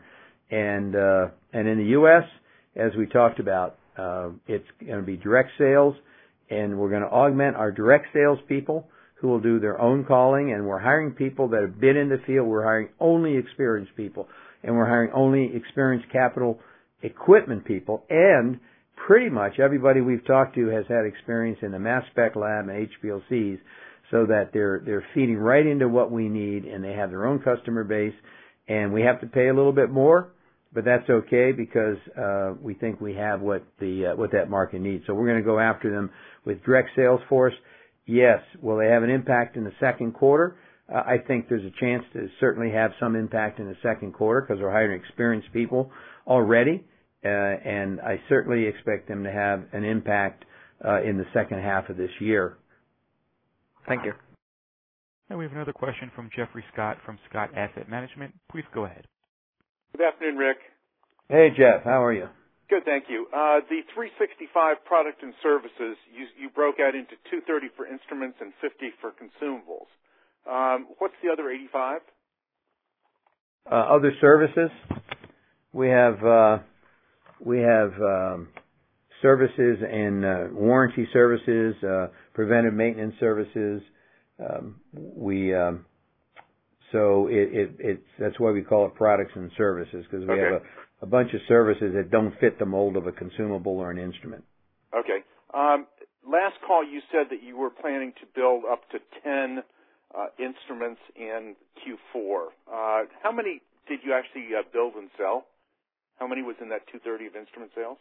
And uh, and in the U S, as we talked about, uh, it's going to be direct sales, and we're going to augment our direct sales people who will do their own calling, and we're hiring people that have been in the field. We're hiring only experienced people, and we're hiring only experienced capital equipment people, and pretty much everybody we've talked to has had experience in the mass spec lab and H P L Cs, so that they're they're feeding right into what we need, and they have their own customer base, and we have to pay a little bit more, but that's okay because uh, we think we have what the uh, what that market needs. So we're going to go after them with direct sales force. Yes, will they have an impact in the second quarter? Uh, I think there's a chance to certainly have some impact in the second quarter because we're hiring experienced people already, uh, and I certainly expect them to have an impact uh, in the second half of this year. Thank you. And we have another question from Jeffrey Scott from Scott Asset Management. Please go ahead. Good afternoon, Rick. Hey, Jeff. How are you? Good, thank you. Uh, the three sixty-five product and services, you, you broke out into two thirty for instruments and fifty for consumables. Um, what's the other eighty-five? Uh, other services, we have uh, we have um, services and uh, warranty services, uh, preventive maintenance services. Um, we um, so it, it it's that's why we call it products and services, because we okay. have a a bunch of services that don't fit the mold of a consumable or an instrument. Okay. Um, last call you said that you were planning to build up to ten uh, instruments in Q four. Uh, how many did you actually uh, build and sell? How many was in that two thirty of instrument sales?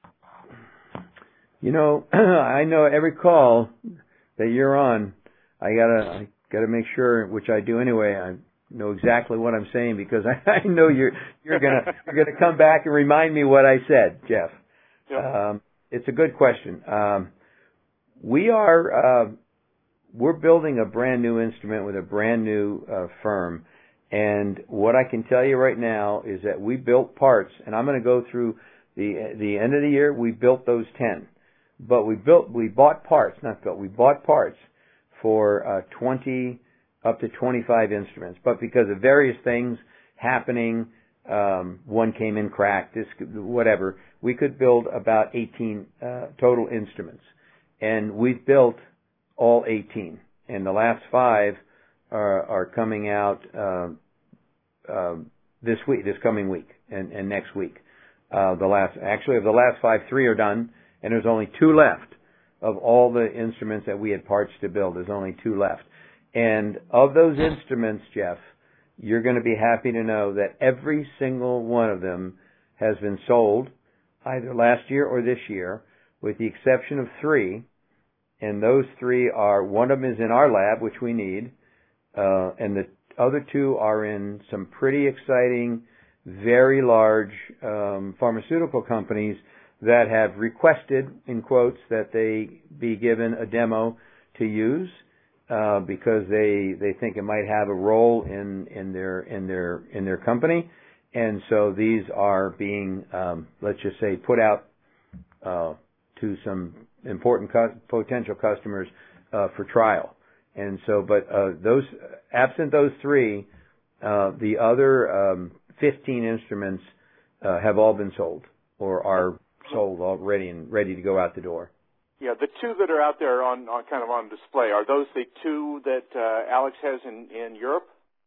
You know, I know every call that you're on, I gotta I gotta make sure, which I do anyway. I know exactly what I'm saying because I, I know you're you're gonna you're gonna come back and remind me what I said, Jeff. Yep. Um, it's a good question. Um, we are uh, we're building a brand new instrument with a brand new uh, firm, and what I can tell you right now is that we built parts, and I'm going to go through the the end of the year. We built those ten, but we built we bought parts, not built. We bought parts for uh, twenty. Up to twenty-five instruments, but because of various things happening, um, one came in cracked, this, whatever, we could build about eighteen uh, total instruments, and we've built all eighteen, and the last five are, are coming out uh, uh, this week, this coming week, and, and next week. Uh, the last, actually, of the last five, three are done, and there's only two left of all the instruments that we had parts to build. There's only two left. And of those instruments, Jeff, you're going to be happy to know that every single one of them has been sold either last year or this year, with the exception of three. And those three are, one of them is in our lab, which we need, uh, and the other two are in some pretty exciting, very large um, pharmaceutical companies that have requested, in quotes, that they be given a demo to use. Uh, because they, they think it might have a role in, in their in their in their company, and so these are being um, let's just say put out uh, to some important cu- potential customers uh, for trial. And so, but uh, those absent those three, uh, the other um, fifteen instruments uh, have all been sold or are sold already and ready to go out the door. Yeah, the two that are out there on, on kind of on display, are those the two that uh, Alex has in, in Europe?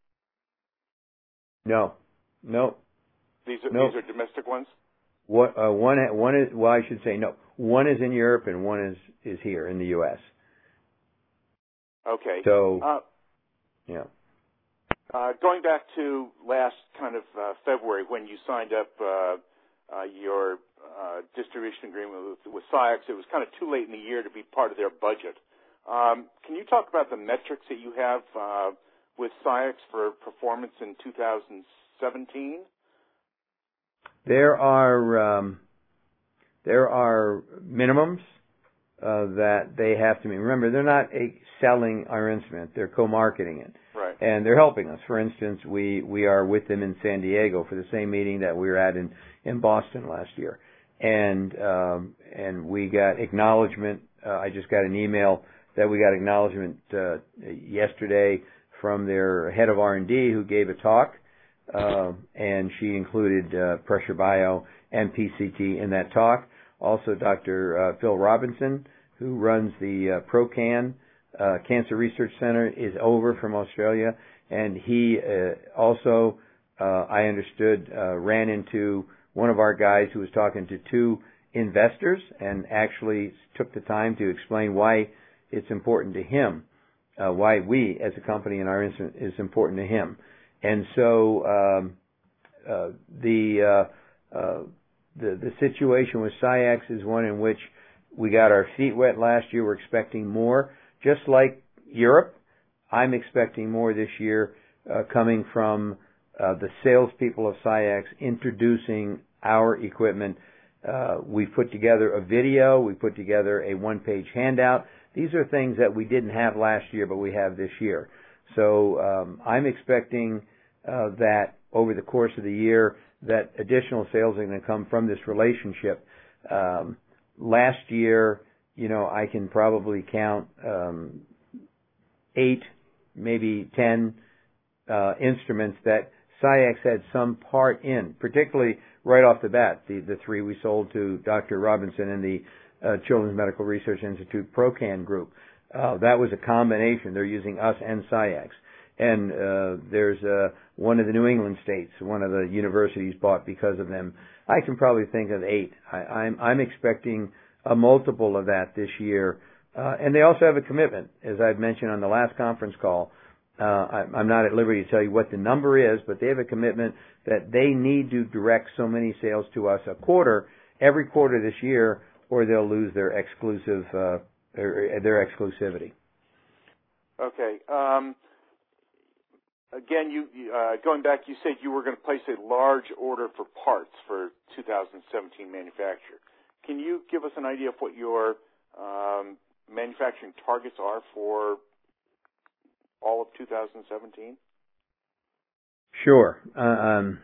No, no. These are no. these are domestic ones. What uh, one one is well, I should say no. One is in Europe and one is is here in the U S. Okay. So, uh, yeah. Uh, going back to last kind of uh, February when you signed up uh, uh, your Uh, distribution agreement with, with SCIEX, it was kind of too late in the year to be part of their budget. Um, can you talk about the metrics that you have uh, with SCIEX for performance in two thousand seventeen? There are um, there are minimums uh, that they have to meet. Remember, they're not a selling our instrument; they're co-marketing it, right? And they're helping us. For instance, we we are with them in San Diego for the same meeting that we were at in in Boston last year. And um, and we got acknowledgement. Uh, I just got an email that we got acknowledgement uh, yesterday from their head of R and D who gave a talk uh, and she included uh, Pressure Bio and P C T in that talk. Also, Doctor Uh, Phil Robinson, who runs the uh, ProCan uh, Cancer Research Center, is over from Australia, and he uh, also, uh, I understood, uh, ran into one of our guys who was talking to two investors and actually took the time to explain why it's important to him, uh, why we as a company in our instance is important to him. And so um, uh, the, uh, uh, the the situation with SciEx is one in which we got our feet wet last year. We're expecting more. Just like Europe, I'm expecting more this year uh, coming from uh, the salespeople of SciEx introducing our equipment. Uh, we put together a video. We put together a one-page handout. These are things that we didn't have last year, but we have this year. So um, I'm expecting uh, that over the course of the year, that additional sales are going to come from this relationship. Um, last year, you know, I can probably count um, eight, maybe ten uh, instruments that SciEx had some part in, particularly right off the bat, the, the three we sold to Doctor Robinson and the uh, Children's Medical Research Institute ProCan group. Uh, that was a combination. They're using us and SciEx. And uh, there's uh, one of the New England states, one of the universities bought because of them. I can probably think of eight. I, I'm, I'm expecting a multiple of that this year. Uh, and they also have a commitment, as I've mentioned on the last conference call. Uh, I, I'm not at liberty to tell you what the number is, but they have a commitment that they need to direct so many sales to us a quarter, every quarter this year, or they'll lose their exclusive, uh, their, their exclusivity. Okay. Um, again, you uh, going back, you said you were going to place a large order for parts for two thousand seventeen manufacture. Can you give us an idea of what your um, manufacturing targets are for all of two thousand seventeen? Sure. Uh, um,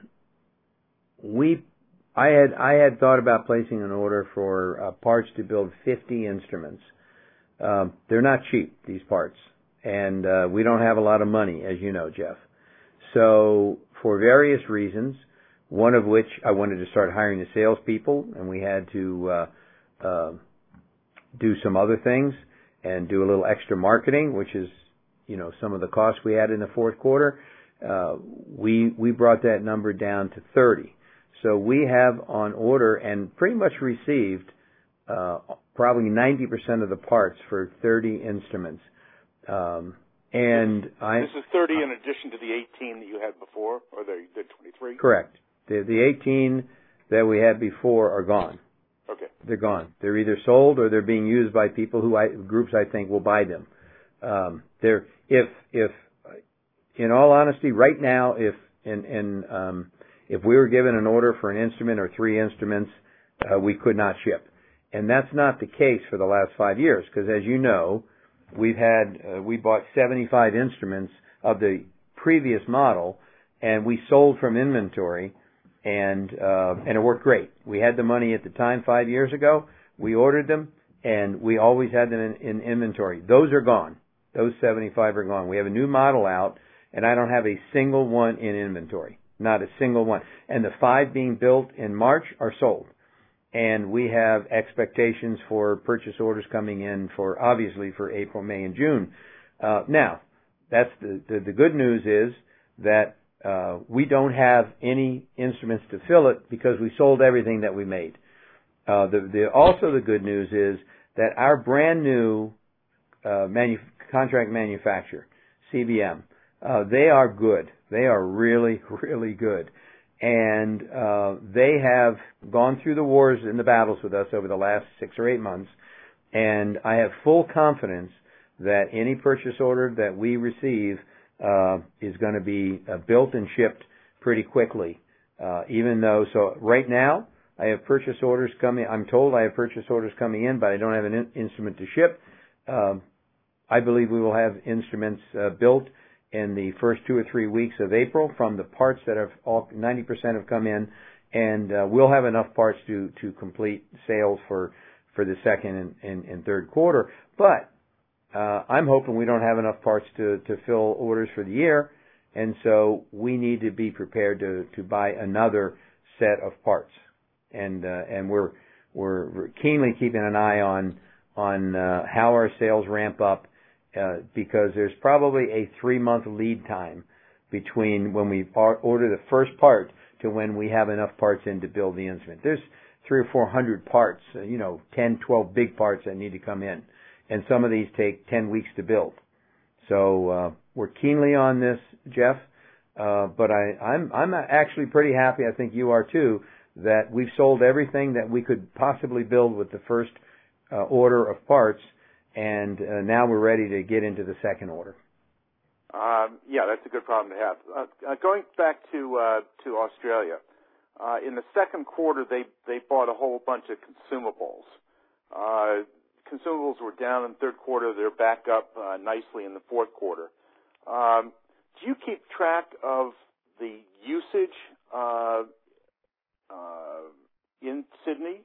we, I had, I had thought about placing an order for uh, parts to build fifty instruments. Um, they're not cheap, these parts, and uh, we don't have a lot of money, as you know, Jeff. So, for various reasons, one of which I wanted to start hiring the salespeople, and we had to uh, uh, do some other things and do a little extra marketing, which is, you know, some of the costs we had in the fourth quarter. Uh, we we brought that number down to thirty. So we have on order and pretty much received uh, probably ninety percent of the parts for thirty instruments. Um, and this, I this is thirty in addition to the eighteen that you had before, or the, the twenty-three? Correct. The, the eighteen that we had before are gone. Okay. They're gone. They're either sold or they're being used by people who I, groups I think will buy them. Um, they're, if, if, in all honesty, right now, if, in, in, um, if we were given an order for an instrument or three instruments, uh, we could not ship. And that's not the case for the last five years, because as you know, we've had, uh, we bought seventy-five instruments of the previous model, and we sold from inventory, and, uh, and it worked great. We had the money at the time five years ago. We ordered them, and we always had them in, in inventory. Those are gone. Those seventy-five are gone. We have a new model out, and I don't have a single one in inventory. Not a single one. And the five being built in March are sold. And we have expectations for purchase orders coming in for, obviously, for April, May, and June. Uh, now, that's the, the, the good news is that uh, we don't have any instruments to fill it because we sold everything that we made. Uh, the, the, also the good news is that our brand new uh, manu- contract manufacturer, C B M, uh, they are good. They are really, really good. And uh, they have gone through the wars and the battles with us over the last six or eight months. And I have full confidence that any purchase order that we receive uh, is going to be uh, built and shipped pretty quickly. Uh, even though, so right now, I have purchase orders coming. I'm told I have purchase orders coming in, but I don't have an in- instrument to ship. Uh, I believe we will have instruments uh, built in the first two or three weeks of April from the parts that have all ninety percent have come in, and uh, we'll have enough parts to to complete sales for for the second and, and, and third quarter. But uh, I'm hoping we don't have enough parts to to fill orders for the year, and so we need to be prepared to, to buy another set of parts. And, uh, and we're, we're keenly keeping an eye on, on, uh, how our sales ramp up, uh, because there's probably a three month lead time between when we order the first part to when we have enough parts in to build the instrument. There's three or four hundred parts, uh, you know, ten, twelve big parts that need to come in. And some of these take ten weeks to build. So, uh, we're keenly on this, Jeff. Uh, but I, I'm, I'm actually pretty happy, I think you are too, that we've sold everything that we could possibly build with the first uh, order of parts, and uh, now we're ready to get into the second order. Um, yeah, that's a good problem to have. Uh, uh, going back to uh, to Australia, uh, in the second quarter they they bought a whole bunch of consumables. Uh, consumables were down in the third quarter. They're back up uh, nicely in the fourth quarter. Um, do you keep track of the usage uh, uh, in Sydney?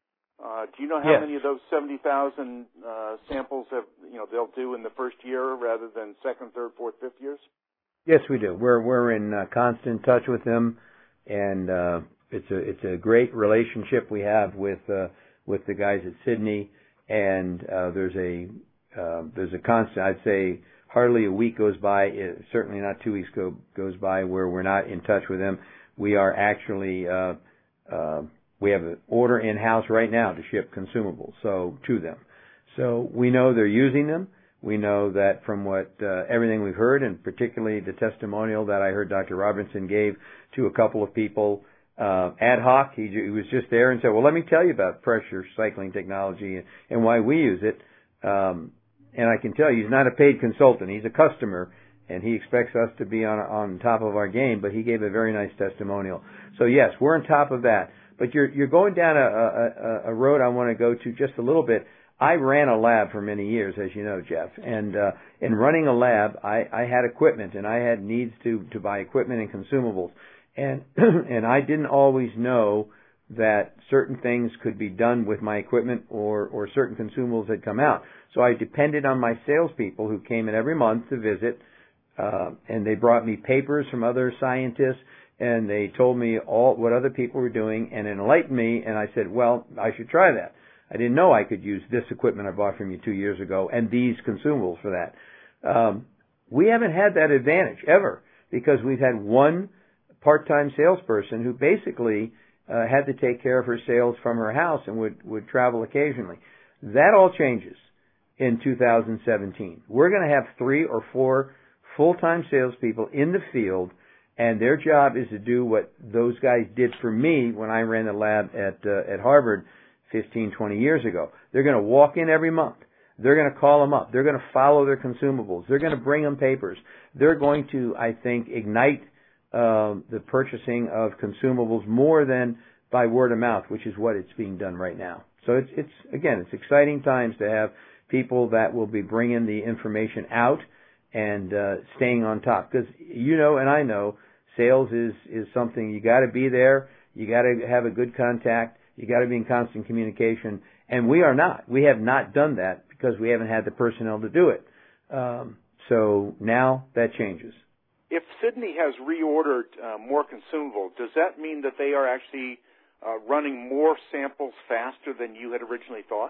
Uh, do you know how yes. many of those seventy thousand uh, samples have, you know, they'll do in the first year rather than second, third, fourth, fifth years? Yes, we do. We're we're in uh, constant touch with them, and uh, it's a it's a great relationship we have with uh, with the guys at Sydney. And uh, there's a uh, there's a constant. I'd say hardly a week goes by. It, certainly not two weeks go, goes by where we're not in touch with them. We are actually. Uh, uh, We have an order in-house right now to ship consumables, so to them. So we know they're using them. We know that from what uh, everything we've heard, and particularly the testimonial that I heard Doctor Robinson gave to a couple of people uh, ad hoc. He, he was just there and said, "Well, let me tell you about pressure cycling technology and, and why we use it." Um, and I can tell you, he's not a paid consultant; he's a customer, and he expects us to be on on top of our game. But he gave a very nice testimonial. So yes, we're on top of that. But you're you're going down a, a, a road I want to go to just a little bit. I ran a lab for many years, as you know, Jeff. And uh, in running a lab, I, I had equipment, and I had needs to, to buy equipment and consumables. And and I didn't always know that certain things could be done with my equipment, or, or certain consumables had come out. So I depended on my salespeople who came in every month to visit, uh, and they brought me papers from other scientists. And they told me all what other people were doing and enlightened me, and I said, well, I should try that. I didn't know I could use this equipment I bought from you two years ago and these consumables for that. Um, we haven't had that advantage ever, because we've had one part-time salesperson who basically uh, had to take care of her sales from her house and would, would travel occasionally. That all changes in two thousand seventeen. We're going to have three or four full-time salespeople in the field, and their job is to do what those guys did for me when I ran the lab at uh, at Harvard fifteen, twenty years ago. They're going to walk in every month. They're going to call them up. They're going to follow their consumables. They're going to bring them papers. They're going to, I think, ignite uh, the purchasing of consumables more than by word of mouth, which is what it's being done right now. So it's, it's again, it's exciting times to have people that will be bringing the information out and uh, staying on top. Because you know, and I know, sales is, is something you got to be there. You got to have a good contact. You got to be in constant communication. And we are not. We have not done that because we haven't had the personnel to do it. Um, so now that changes. If Sydney has reordered uh, more consumable, does that mean that they are actually uh, running more samples faster than you had originally thought?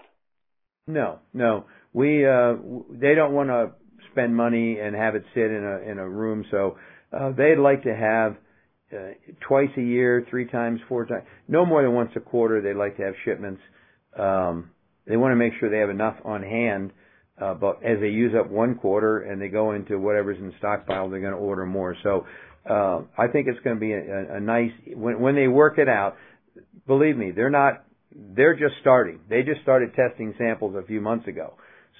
No, no. We uh, they don't want to spend money and have it sit in a in a room. So uh, they'd like to have uh, twice a year, three times, four times, no more than once a quarter. They'd like to have shipments. Um, they want to make sure they have enough on hand. Uh, but as they use up one quarter and they go into whatever's in stockpile, they're going to order more. So uh, I think it's going to be a, a nice when when they work it out. Believe me, they're not. They're just starting. They just started testing samples a few months ago.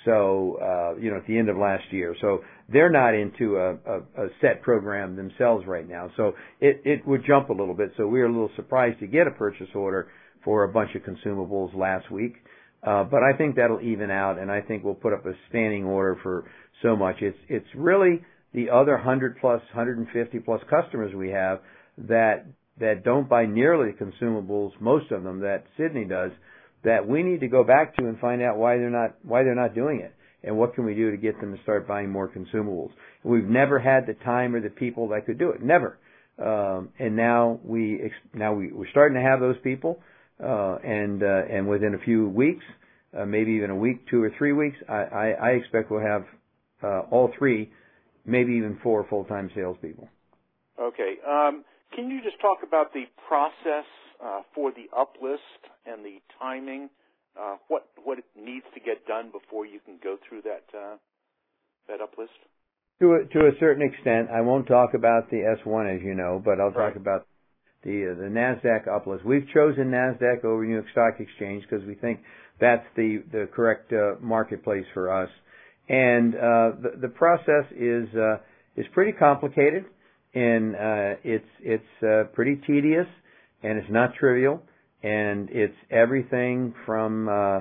So, uh, you know, at the end of last year. So they're not into a, a, a set program themselves right now. So it, it would jump a little bit. So we were a little surprised to get a purchase order for a bunch of consumables last week. Uh, but I think that'll even out, and I think we'll put up a standing order for so much. It's, it's really the other one hundred plus, one hundred fifty plus customers we have that that don't buy nearly consumables, most of them that Sydney does, that we need to go back to and find out why they're not why they're not doing it. and what can we do to get them to start buying more consumables. We've never had the time or the people that could do it, never. Um, and now we now we, we're starting to have those people, uh, and uh, and within a few weeks, uh, maybe even a week, two or three weeks, I, I, I expect we'll have uh, all three, maybe even four full-time salespeople. Okay. Um, can you just talk about the process uh, for the uplist and the timing? Uh, what what needs to get done before you can go through that uh, that uplist? To a, to a certain extent, I won't talk about the S one, as you know, but I'll right. talk about the uh, the NASDAQ uplist. We've chosen NASDAQ over New York Stock Exchange because we think that's the the correct uh, marketplace for us. And uh, the the process is uh, is pretty complicated, and uh, it's it's uh, pretty tedious, and it's not trivial, and it's everything from uh,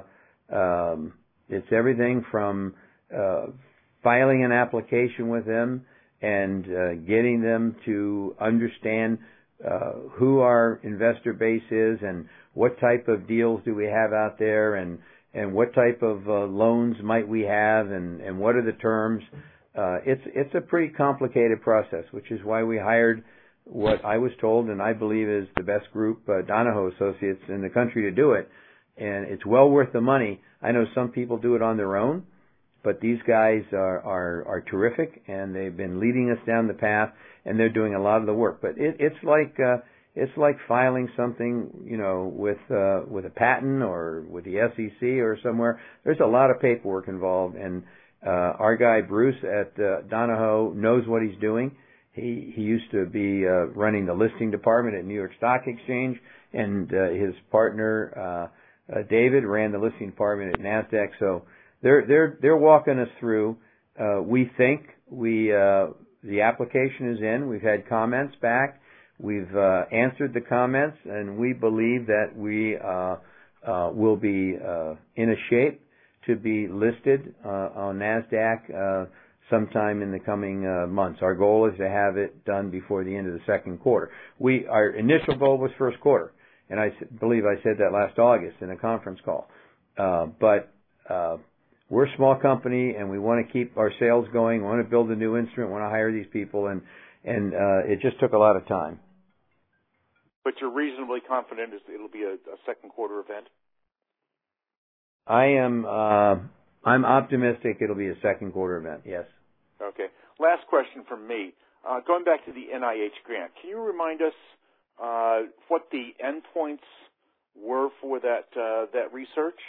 um, it's everything from uh, filing an application with them and uh, getting them to understand uh, who our investor base is and what type of deals do we have out there and, and what type of uh, loans might we have and, and what are the terms. Uh, it's, it's a pretty complicated process, which is why we hired what I was told and I believe is the best group, uh, Donahoe Associates, in the country to do it. And it's well worth the money. I know some people do it on their own, but these guys are, are, are terrific, and they've been leading us down the path, and they're doing a lot of the work. But it, it's like uh, it's like filing something, you know, with uh, with a patent or with the S E C or somewhere. There's a lot of paperwork involved, and uh, our guy Bruce at uh, Donahoe knows what he's doing. He he used to be uh, running the listing department at New York Stock Exchange, and uh, his partner uh, uh, David ran the listing department at NASDAQ. So They're they're they're walking us through. Uh, we think we uh, the application is in. We've had comments back. We've uh, answered the comments, and we believe that we uh, uh, will be uh, in a shape to be listed uh, on NASDAQ uh, sometime in the coming uh, months. Our goal is to have it done before the end of the second quarter. We our initial goal was first quarter, and I believe I said that last August in a conference call. Uh, but uh, We're a small company, and we want to keep our sales going. We want to build a new instrument. We want to hire these people, and and uh, it just took a lot of time. But you're reasonably confident it'll be a, a second quarter event? I am. Uh, I'm optimistic it'll be a second quarter event. Yes. Okay. Last question from me. Uh, going back to the N I H grant, can you remind us uh, what the endpoints were for that uh, that research?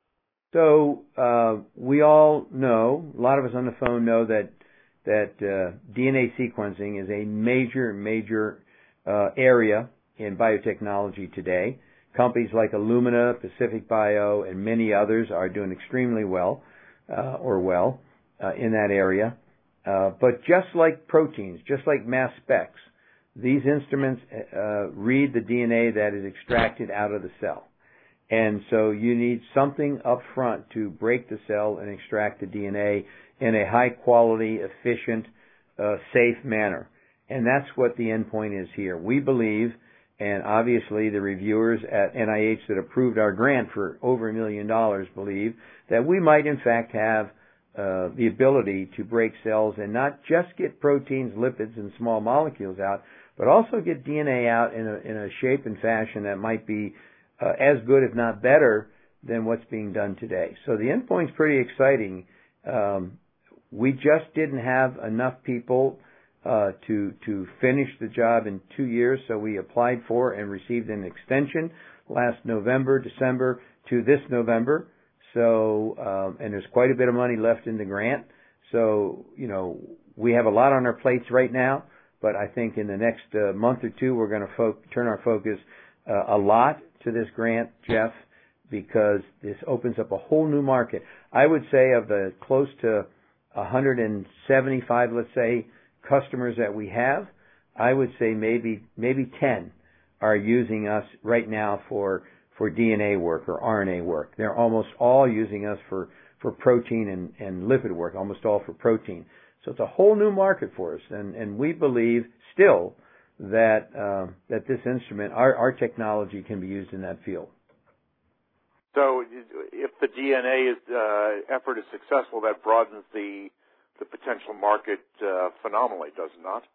So uh, we all know, a lot of us on the phone know that that uh, D N A sequencing is a major, major uh, area in biotechnology today. Companies like Illumina, Pacific Bio, and many others are doing extremely well, uh, or well, uh, in that area. Uh, but just like proteins, just like mass specs, these instruments uh, read the D N A that is extracted out of the cell. And so you need something up front to break the cell and extract the D N A in a high quality, efficient, uh, safe manner. And that's what the endpoint is here. We believe, and obviously the reviewers at N I H that approved our grant for over a million dollars believe, that we might in fact have uh, the ability to break cells and not just get proteins, lipids, and small molecules out, but also get D N A out in a, in a shape and fashion that might be Uh, as good, if not better, than what's being done today. So the endpoint's pretty exciting. Um, we just didn't have enough people uh, to to finish the job in two years, so we applied for and received an extension last November, December to this November. So um, and there's quite a bit of money left in the grant. So you know we have a lot on our plates right now, but I think in the next uh, month or two we're going to fo- turn our focus uh, a lot to this grant, Jeff, because this opens up a whole new market. I would say of the close to one hundred seventy-five, let's say, customers that we have, I would say maybe maybe ten are using us right now for for D N A work or R N A work. They're almost all using us for for protein and, and lipid work, almost all for protein. So it's a whole new market for us, and and we believe still that uh, that this instrument, our, our technology, can be used in that field. So if the D N A is, uh, effort is successful, that broadens the the potential market uh, phenomenally, does it not?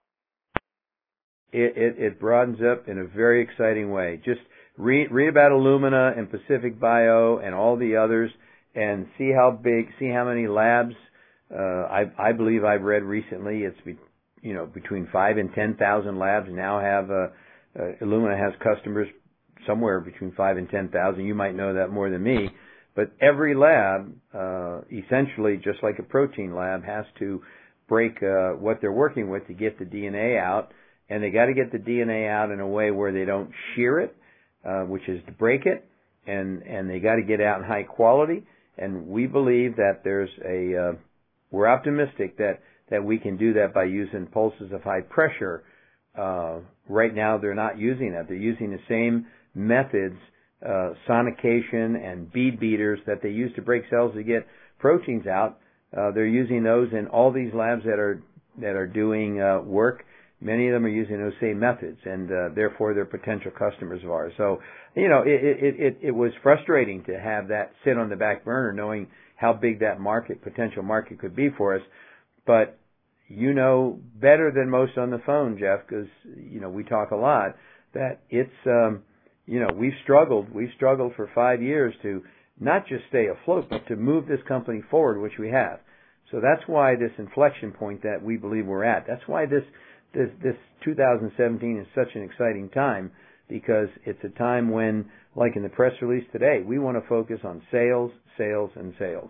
It, it, it broadens up in a very exciting way. Just read, read about Illumina and Pacific Bio and all the others, and see how big, see how many labs. Uh, I, I believe I've read recently it's be, you know between five and ten thousand labs now have uh, uh, Illumina has customers somewhere between five and ten thousand. You might know that more than me, but every lab, uh, essentially, just like a protein lab, has to break uh, what they're working with to get the D N A out, and they got to get the D N A out in a way where they don't shear it, uh, which is to break it, and and they got to get out in high quality. And we believe that there's a, uh, we're optimistic that that we can do that by using pulses of high pressure. Uh, right now, they're not using that; they're using the same methods, uh, sonication and bead beaters that they use to break cells to get proteins out. Uh, they're using those in all these labs that are that are doing uh, work. Many of them are using those same methods, and uh, therefore they're potential customers of ours. So, you know, it, it, it, it was frustrating to have that sit on the back burner, knowing how big that market, potential market, could be for us. But you know better than most on the phone, Jeff, because you know we talk a lot. That it's um, you know we've struggled. We've struggled for five years to not just stay afloat, but to move this company forward, which we have. So that's why this inflection point that we believe we're at. That's why this. This, this two thousand seventeen is such an exciting time, because it's a time when, like in the press release today, we want to focus on sales, sales, and sales.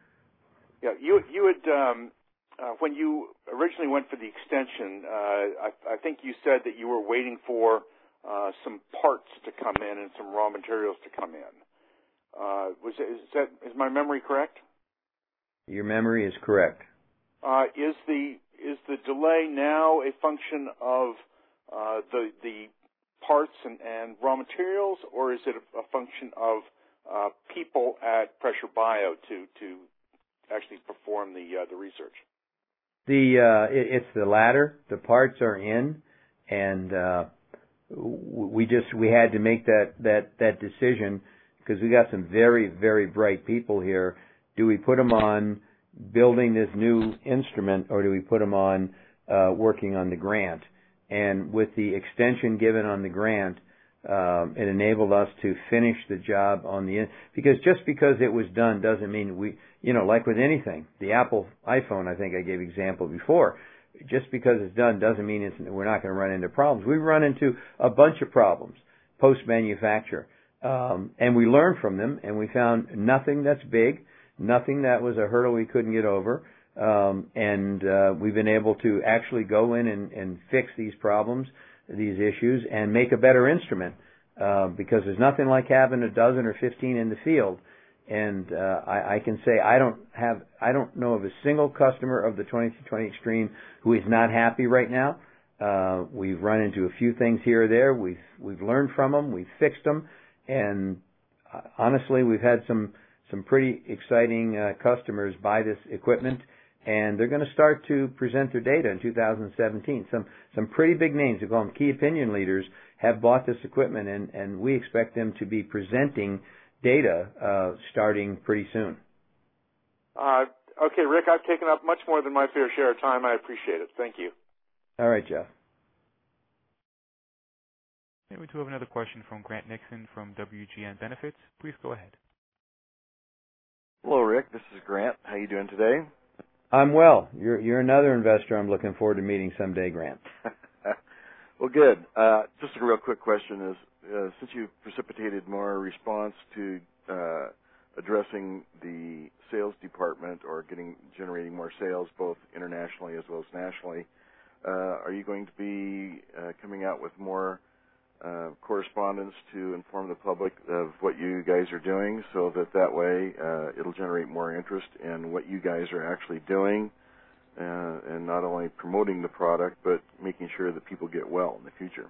Yeah, you you had um, uh, when you originally went for the extension, uh, I, I think you said that you were waiting for uh, some parts to come in and some raw materials to come in. Uh, was is that is my memory correct? Your memory is correct. Uh, is the Is the delay now a function of uh, the the parts and, and raw materials, or is it a, a function of uh, people at Pressure Bio to to actually perform the uh, the research? The uh, it, it's the latter. The parts are in, and uh, we just we had to make that that that decision because we got some very very bright people here. Do we put them on building this new instrument, or do we put them on uh, working on the grant? And with the extension given on the grant, um, it enabled us to finish the job on the, because just because it was done doesn't mean we, you know, like with anything, the Apple iPhone, I think I gave example before, just because it's done doesn't mean it's, we're not going to run into problems. We've run into a bunch of problems post-manufacture, um, and we learned from them, and we found nothing that's big, nothing that was a hurdle we couldn't get over, um, and uh, we've been able to actually go in and, and fix these problems, these issues, and make a better instrument, uh, because there's nothing like having a dozen or fifteen in the field. And uh, I, I can say I don't have, I don't know of a single customer of the twenty-two twenty Extreme who is not happy right now. Uh, we've run into a few things here or there. We've we've learned from them. We've fixed them, and uh, honestly, we've had some. some pretty exciting uh, customers buy this equipment, and they're going to start to present their data in two thousand seventeen. Some some pretty big names, we call them key opinion leaders, have bought this equipment, and, and we expect them to be presenting data uh, starting pretty soon. Uh, okay, Rick, I've taken up much more than my fair share of time. I appreciate it. Thank you. All right, Jeff. And we do have another question from Grant Nixon from W G N Benefits. Please go ahead. Hello, Rick. This is Grant. How you doing today? I'm well. You're you're another investor I'm looking forward to meeting someday, Grant. Well, good. Uh, just a real quick question is, uh, since you've precipitated more response to uh, addressing the sales department or getting generating more sales both internationally as well as nationally, uh, are you going to be uh, coming out with more Uh, correspondence to inform the public of what you guys are doing, so that that way uh, it'll generate more interest in what you guys are actually doing, uh, and not only promoting the product, but making sure that people get well in the future?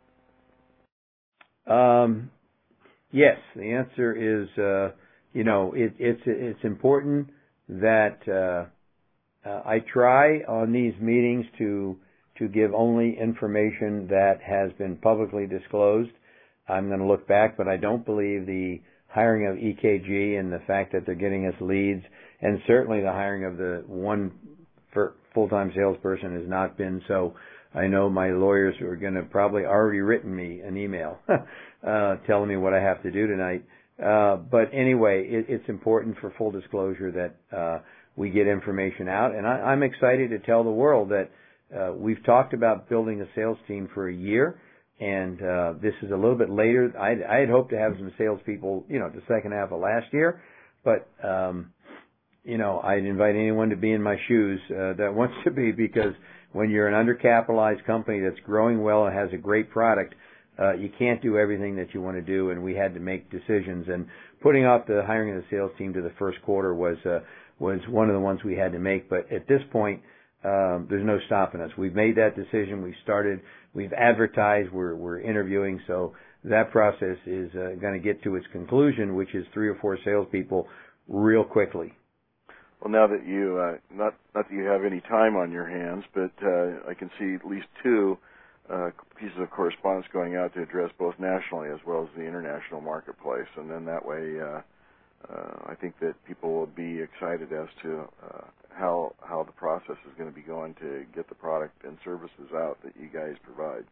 Um, yes, the answer is, uh, you know, it, it's it's important that uh, uh, I try on these meetings to to give only information that has been publicly disclosed. I'm going to look back, but I don't believe the hiring of E K G and the fact that they're getting us leads, and certainly the hiring of the one full-time salesperson has not been. So I know my lawyers are going to probably already written me an email uh, telling me what I have to do tonight. Uh, but anyway, it, it's important for full disclosure that uh, we get information out, and I, I'm excited to tell the world that uh, we've talked about building a sales team for a year, and uh, this is a little bit later. I'd, I had hoped to have some salespeople, you know, the second half of last year, but um, you know, I'd invite anyone to be in my shoes uh, that wants to be, because when you're an undercapitalized company that's growing well and has a great product, uh, you can't do everything that you want to do, and we had to make decisions. And putting off the hiring of the sales team to the first quarter was uh, was one of the ones we had to make. But at this point, um, there's no stopping us. We've made that decision. We've started. We've advertised. We're we're interviewing. So that process is uh, going to get to its conclusion, which is three or four salespeople real quickly. Well, now that you, uh, not not that you have any time on your hands, but uh, I can see at least two uh, pieces of correspondence going out to address both nationally as well as the international marketplace, and then that way, uh, uh, I think that people will be excited as to uh, how how the process is going to be going to get the product and services out that you guys provide.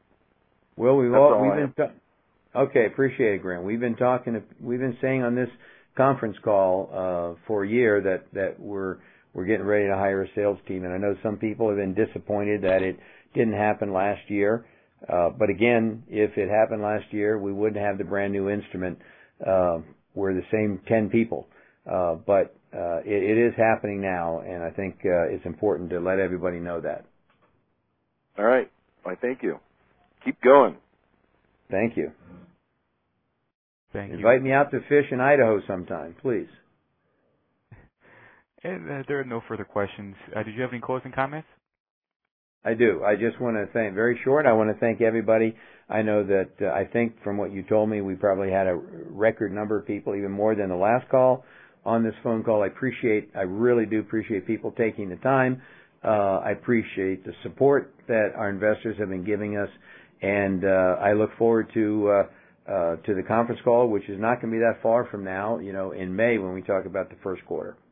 Well, we've That's all, all we've I been ta- okay. Appreciate it, Grant. We've been talking. We've been saying on this conference call uh, for a year that that we're we're getting ready to hire a sales team, and I know some people have been disappointed that it didn't happen last year. Uh, but again, if it happened last year, we wouldn't have the brand new instrument. Uh, we're the same ten people, uh, but uh, it, it is happening now, and I think uh, it's important to let everybody know that. All right, I thank you. Keep going. Thank you. Thank you. Invite me out to fish in Idaho sometime, please. And uh, there are no further questions. Uh, did you have any closing comments? I do. I just want to thank, very short, I want to thank everybody. I know that uh, I think from what you told me, we probably had a record number of people, even more than the last call on this phone call. I appreciate, I really do appreciate people taking the time. Uh, I appreciate the support that our investors have been giving us, and uh, I look forward to uh, Uh, to the conference call, which is not going to be that far from now, you know, in May when we talk about the first quarter.